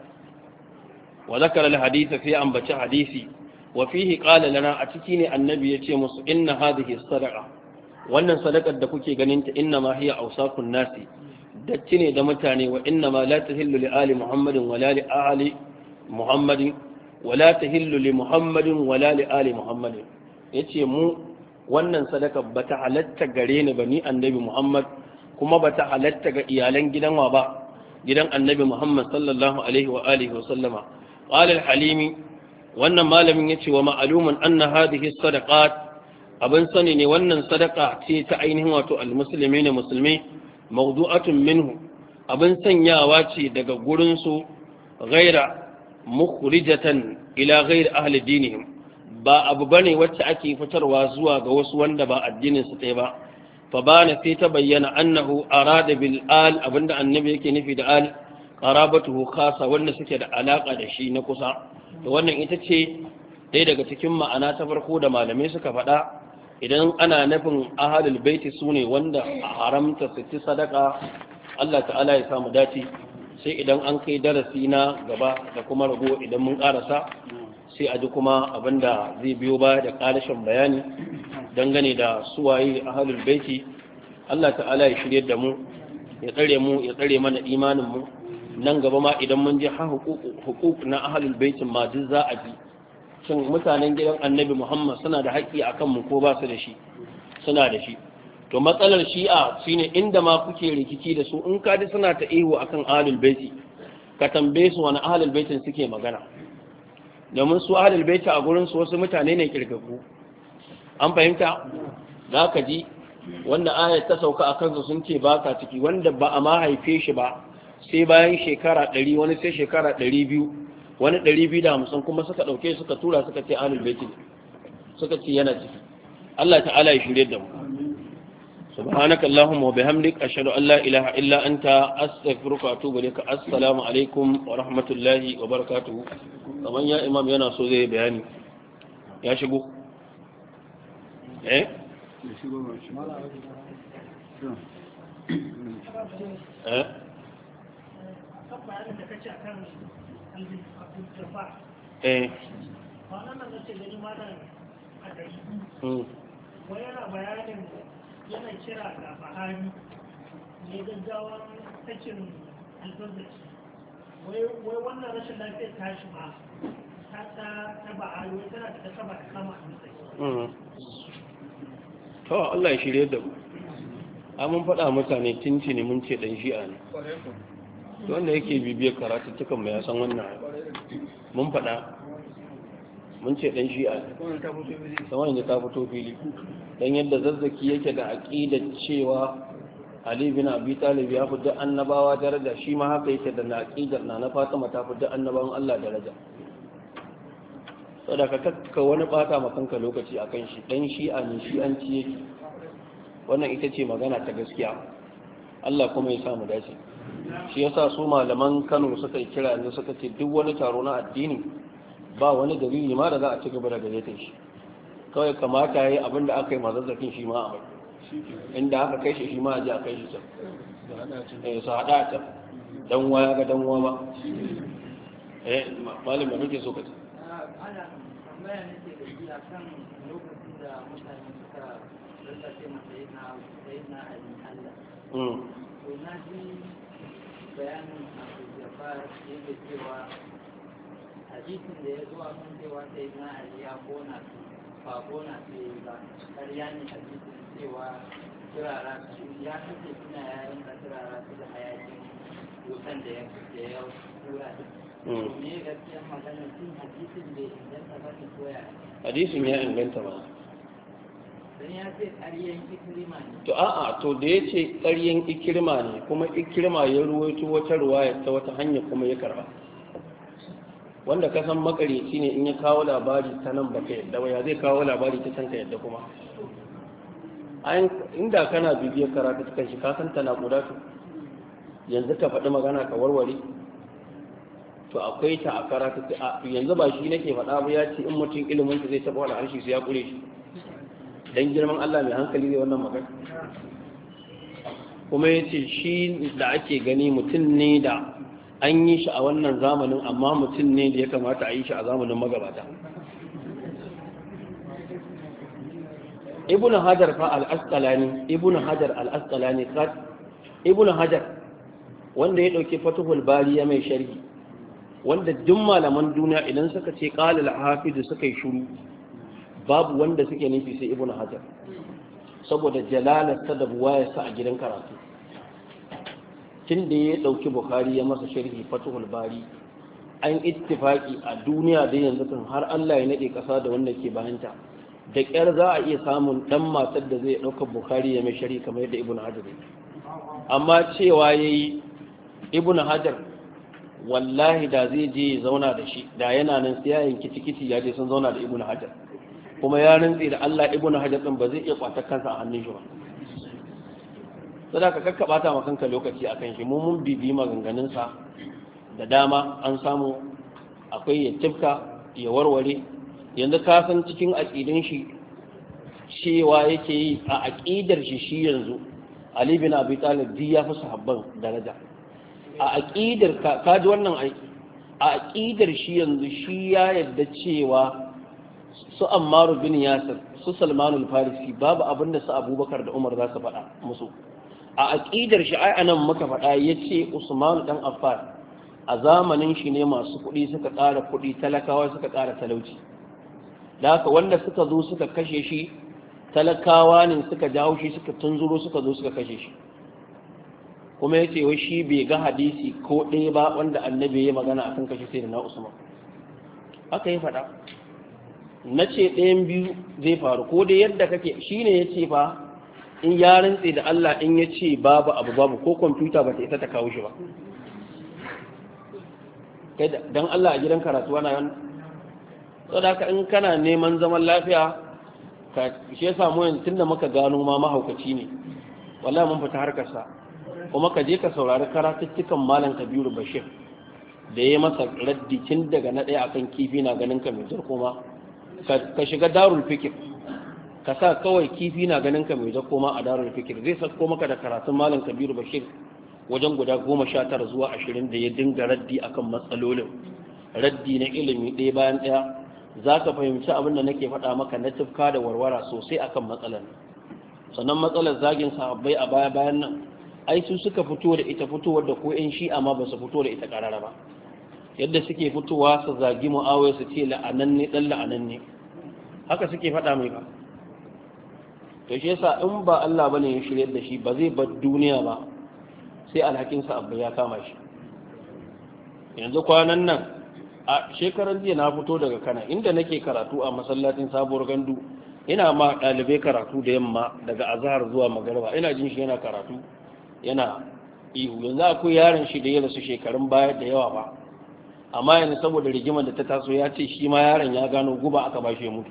وذكر الحديث في أنبت حديثي وفيه قال لنا أتكيني النبي يتيمس إن هذه الصدقة وأن صدقة دكوكي غنينت إنما هي أوصاف الناس دتني دمتاني وإنما لا تهل لآل محمد ولا لآل محمد ولا تهل لمحمد ولا لآل محمد يتيمو وأن صدقة بتعلت غرين بني النبي محمد كما بتعلت إيالين جدا وبا جدا النبي محمد صلى الله عليه وآله وسلم. قال الحليمي wannan malamin ya ce wa ma'alumin anna hadhihi sadaqat abin sani ne wannan sadaka ce ta ainihin wato almuslimi ne musulmi mawdu'atun minhu abin sanyawa ce daga gurin su ghaira mukhrijatan ila ghairi ahli dinihim, ba abu bane wacce ake fitarwa zuwa ga wasu wanda ba addinin su ɗaya ba. fa bana sai ta bayyana annahu arada bil al abinda annabi yake nufi da al qarabatuhu khasa wanda suke da alaka da shi na kusa. da wannan ita ce ɗaya daga cikin ma'ana ta farko da malamai suka faɗa idan ana nufin ahalul baiti su ne wanda a haramta su ci sadaka. Allah ta'ala ya samu dace. sai idan an kai darasi na gaba da kuma rago idan mun karasa sai a ji kuma abinda zai biyo baya da ƙarashin bayani dangane da suwaye ahalul baiti. Allah ta'ala ya shirye da mu, ya tsare mu, ya tsare mana imanin mu. nan gaba ma idan mun je ha hukuk na ahlul baitin ma duk za a ji shin mutanen gidan annabi Muhammad suna da haƙƙi akan mu ko ba su da shi? suna da shi. to matsalar shi'a shine inda ma kuke rikici da su, in ka ji suna ta ihu akan ahlul baiti ka tambaye su wani ahlul baitin suke magana, domin su ahlul baiti a gurin su wasu mutane ne kirkaku. an fahimta? za ka ji wanda ayat ta sauka a kansu sun ce ba ka ciki, wanda ba a ma haife shi ba sai bayan shekara ɗari, wani sai shekara ɗari biyu, wani ɗari biyu da hamsin kuma suka ɗauke suka tura suka ce ahlul baiti suka ce yana ciki. Allah ta'ala ya shirye da mu. subhanaka allahumma wa bihamdik ashhadu an la ilaha illa anta astaghfiruka wa atubu ilaik. assalamu alaikum wa rahmatullahi wa barakatuh. kaman ya imam yana so zai bayani ya shigo eh ya shigo eh bayanin da kace akan Abdul Jabbar eh wannan nan nace gani malam a dai wai yana bayanin yana kira ga Bahari ne gaggawan sakin albarkaci wai wai wannan rashin lafiyar tashi ma ta ta ta Bahari wai tana da kasaba da kama a to Allah ya shirye da mu. a mun faɗa mutane tuntuni mun ce dan shi'a ne wanda yake bibiyar karatuttukan mai ya san wannan mun faɗa mun ce ɗan shi'a sama yanzu ta fito fili don yadda zazzaki yake da aƙidar cewa Ali bin Abi Talib ya fi duk annabawa daraja shi ma haka yake da na aƙidar na na Fatima ta fi duk annabawan Allah daraja saboda ka kakka wani bata makanka lokaci akan shi ɗan shi'a ne shi'anci yake wannan ita ce magana ta gaskiya Allah kuma ya samu dace shi yasa su malaman Kano suka yi kira ne suka ce duk wani taro na addini ba wani dalili ma da za a ci gaba da gayyatar shi kawai kamata yayi abin da aka yi mazazzakin shi ma a mai inda aka kai shi shi ma a ji a kai shi can eh su hada ta dan waya ga dan uwa ba eh malam da kake so ka ce ana tambaya ne ke da shi akan lokacin da mutane suka lallace masa yana yana Ali Allah to na ji bayanin Abu Jafar yake cewa hadisin da ya zuwa kan cewa sai na Ali ya kona su ba kona su ba ƙarya ne hadisin cewa turara su ya kace suna yayin da turara su da hayakin wutan da ya da ya tura ne gaskiya magana sun hadisin da inganta ba ne koya hadisin ya inganta ba dan ya ce ƙaryan ikirma ne to a'a to da ya ce ƙaryan ikirma ne kuma ikirma ya ruwaito wata ruwaya ta wata hanya kuma ya karba wanda ka san makareci ne in ya kawo labari ta nan baka yadda ba ya zai kawo labari ta can ka yadda kuma inda kana bibiyar karatu kan shi ka san tana kudatu yanzu ka faɗi magana ka warware to akwai ta a karatu yanzu ba shi nake faɗa ba ya ce in mutum ilimin sa zai taɓa wani harshe sai ya kure shi dan girman Allah mai hankali zai wannan magana kuma ya ce shi da ake gani mutum ne da an yi shi a wannan zamanin amma mutum ne da ya kamata a yi shi a zamanin magabata ibn hajar fa al-asqalani ibn hajar al-asqalani ibn hajar wanda ya dauke fatuhul bari ya mai sharhi wanda duk malaman duniya idan suka ce qala al-hafiz suka yi shiru babu wanda suke nufi sai ibn hajar saboda jalalar ta da buwayarsa a gidan karatu tun da ya ɗauki Bukhari ya masa sharhi fatuhul bari an ittifaki a duniya da yanzu kan har Allah ya nade ƙasa da wanda ke bayanta da ƙyar za a iya samun ɗan matar da zai ɗaukar Bukhari ya mai sharhi kamar yadda Ibn Hajar ya amma cewa yayi Ibn Hajar wallahi da zai je ya zauna da shi da yana nan sai ya yanki tikiti ya je sun zauna da Ibn Hajar kuma ya rantsi da Allah Ibn Hajar din ba zai iya kwatar kansa a hannun shi ba sadaka kakka bata ma kanka lokaci akan shi mu mun bibi maganganun sa da dama an samu akwai ya tifka ya warware yanzu ka san cikin aqidin shi cewa yake yi a aqidar shi shi yanzu Ali bin Abi Talib ji ya fi sahabban daraja a aqidar ka kaji wannan aiki a aqidar shi yanzu shi ya yadda cewa su Ammar bin Yasir su Salman al-Farisi babu abinda su Abubakar da Umar za su faɗa musu a aƙidar shi ai anan muka faɗa ya ce Usman ɗan Affan a zamanin shi ne masu kuɗi suka ƙara kuɗi talakawa suka ƙara talauci da haka wanda suka zo suka kashe shi talakawa ne suka jawo shi suka tunzuro suka zo suka kashe shi kuma ya ce wai shi bai ga hadisi ko ɗaya ba wanda annabi ya magana akan kashe sai da na Usman haka ya faɗa na ce ɗayan biyu zai faru ko dai yadda kake shi ne ya ce fa in ya rantse da Allah in ya ce babu abu babu ko kwamfuta ba ta isa ta kawo shi ba don Allah a gidan karatu ana yan saboda in kana neman zaman lafiya ka shi yasa mu yanzu tunda muka gano ma mahaukaci ne wallahi mun fita harkar sa kuma ka je ka saurari karatuttukan malam Kabiru Bashir da ya masa raddi tun daga na ɗaya akan kifi na ganin ka mai jarko ma ka shiga darul fikir ka sa kawai kifi na ganin ka mai jarko ma a darul fikir zai sako maka da karatun malam Kabiru Bashir wajen guda goma sha tara zuwa ashirin da ya dinga raddi akan matsalolin raddi na ilimi ɗaya bayan ɗaya za ka fahimci abin da nake faɗa maka na tufka da warwara sosai akan matsalar sannan matsalar zagin sahabbai a baya bayan nan ai su suka fito da ita fitowar da ko yan shi'a ma ba su fito da ita ƙarara ba yadda suke fitowa su zagi mu'awai su ce la'ananne ɗan la'ananne haka suke faɗa mai ba to shi yasa in ba Allah bane ya shirye da shi ba zai bar duniya ba sai alhakinsa abu ya kama shi yanzu kwanan nan a shekaran jiya na fito daga kana inda nake karatu a masallacin sabuwar gandu ina ma ɗalibai karatu da yamma daga azhar zuwa magarba ina jin shi yana karatu yana ihu yanzu akwai yaron shi da ya rasu shekarun baya da yawa ba amma yanzu saboda rigimar da ta taso ya ce shi ma yaron ya gano guba aka ba shi mutu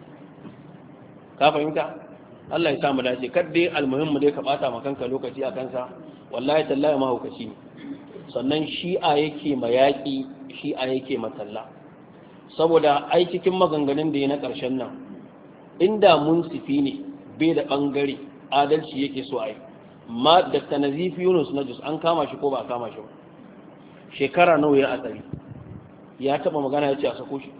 ka fahimta Allah ya samu dace kar dai almuhimmu dai ka bata ma kanka lokaci a kansa wallahi tallahi mahaukaci ne sannan shi'a yake mayaki shi'a yake matalla saboda ai cikin maganganun da ya na ƙarshen nan inda munsifi ne bai da bangare adalci yake so ai ma da Nazifi Yunus na Jos an kama shi ko ba a kama shi ba shekara nawa ya asali ya taba magana ya ce a sako shi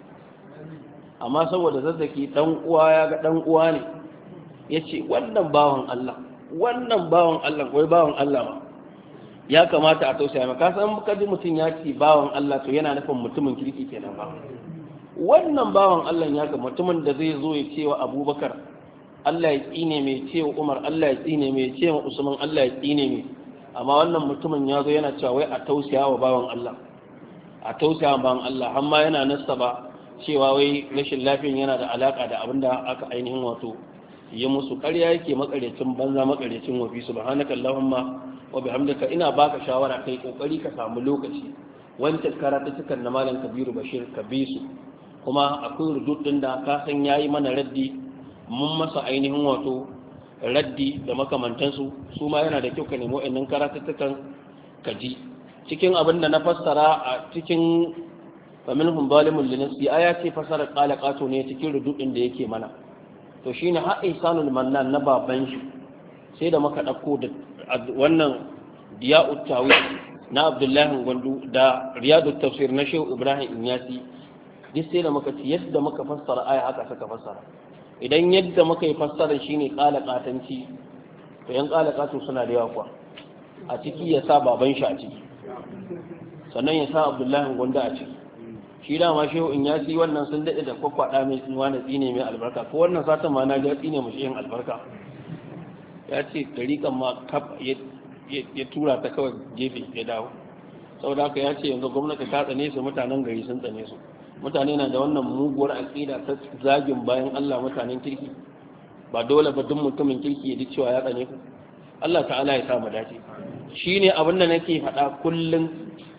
amma saboda zazzaki dan uwa ya ga dan uwa ne ya ce wannan bawan Allah wannan bawan Allah wai bawan Allah ma ya kamata a tausaya maka san ka ji mutum ya ce bawan Allah to yana nufin mutumin kirki kenan ba wannan bawan Allah ya ga mutumin da zai zo ya ce wa Abubakar Allah ya tsine mai ce wa Umar Allah ya tsine mai ce wa Usman Allah ya tsine mai amma wannan mutumin ya zo yana cewa wai a tausaya wa bawan Allah a tausaya wa bawan Allah amma yana nasaba cewa wai rashin lafiyan yana da alaka da abin da aka ainihin wato yi musu ƙarya yake makarecin banza makarecin wafi subhanaka allahumma wa bihamdika ina baka shawara kai kokari ka samu lokaci wancan karatukan na malam Kabiru Bashir ka bi su kuma akwai rudud din da ka san yayi mana raddi mun masa ainihin wato raddi da makamantansu su ma yana da kyau ka nemo wa'annan karatukan ka ji cikin abin da na fassara a cikin faminhum zalimun linafsi aya ce fassara qala qato ne cikin rududin da yake mana to shine ha ihsanul mannan na baban shi sai da muka dauko da wannan diya'ut tawi na Abdullahi Gwandu da riyadut tafsir na Shehu Ibrahim Inyasi duk sai da muka ci yadda muka fassara aya haka saka fassara idan yadda muka yi fassara shine qala qatanci to yan qala qatu suna da yawa kuwa a ciki ya sa baban shi a ciki sannan ya sa Abdullahi Gwandu a ciki shi dama Shehu Inyasi wannan sun dade da kwakwada mai tsinuwa da tsine mai albarka ko wannan satan ma na ga tsine mu shehin albarka ya ce tariƙan ma ya tura ta kawai gefe ya dawo saboda haka ya ce yanzu gwamnati ta tsane su mutanen gari sun tsane su mutane na da wannan muguwar aƙida ta zagin bayan Allah mutanen kirki ba dole ba duk mutumin kirki ya ji cewa ya tsane ku Allah ta'ala ya sa mu dace shine abin da nake faɗa kullum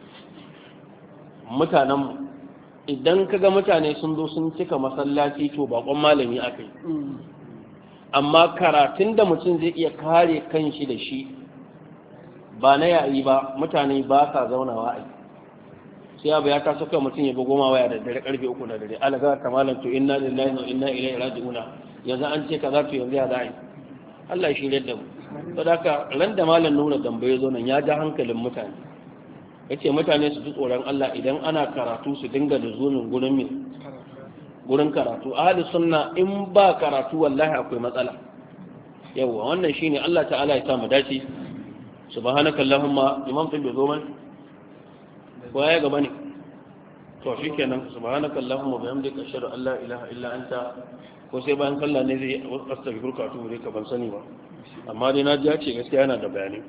mutanen idan kaga mutane sun zo sun cika masallaci to bakon malami akai amma karatun da mutum zai iya kare kanshi da shi ba na yayi ba mutane ba sa zaunawa a sai abu ya taso kai mutum ya bi goma waya da dare karfe uku da dare alaga ta malam to inna lillahi wa inna ilaihi raji'una yanzu an ce kaza to yanzu ya za'i Allah shi da mu saboda haka ran da malam nuna dambe zo nan ya ja hankalin mutane yace mutane su ji tsoron Allah idan ana karatu su dinga da zunin gurin me gurin karatu ahli sunna in ba karatu wallahi akwai matsala yawa wannan shine Allah ta'ala ya sa mu dace subhanaka allahumma imam tin bezo man ko ya gaba ne to shikenan subhanaka allahumma bihamdika ashhadu an la ilaha illa anta ko sai bayan sallah ne zai astaghfiruka wa atubu ilayka ban sani ba amma dai na ji ce gaskiya yana da bayani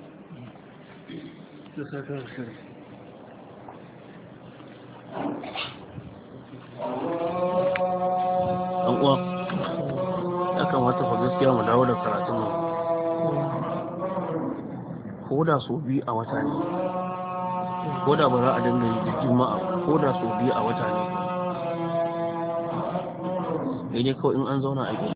ɗan uwa ya kamata fa gaskiya mu dawo da karatun nan ko da so biyu a wata ne ko da ba za a dinga yi juma'a ko da so biyu a wata ne ne kawai in an zauna a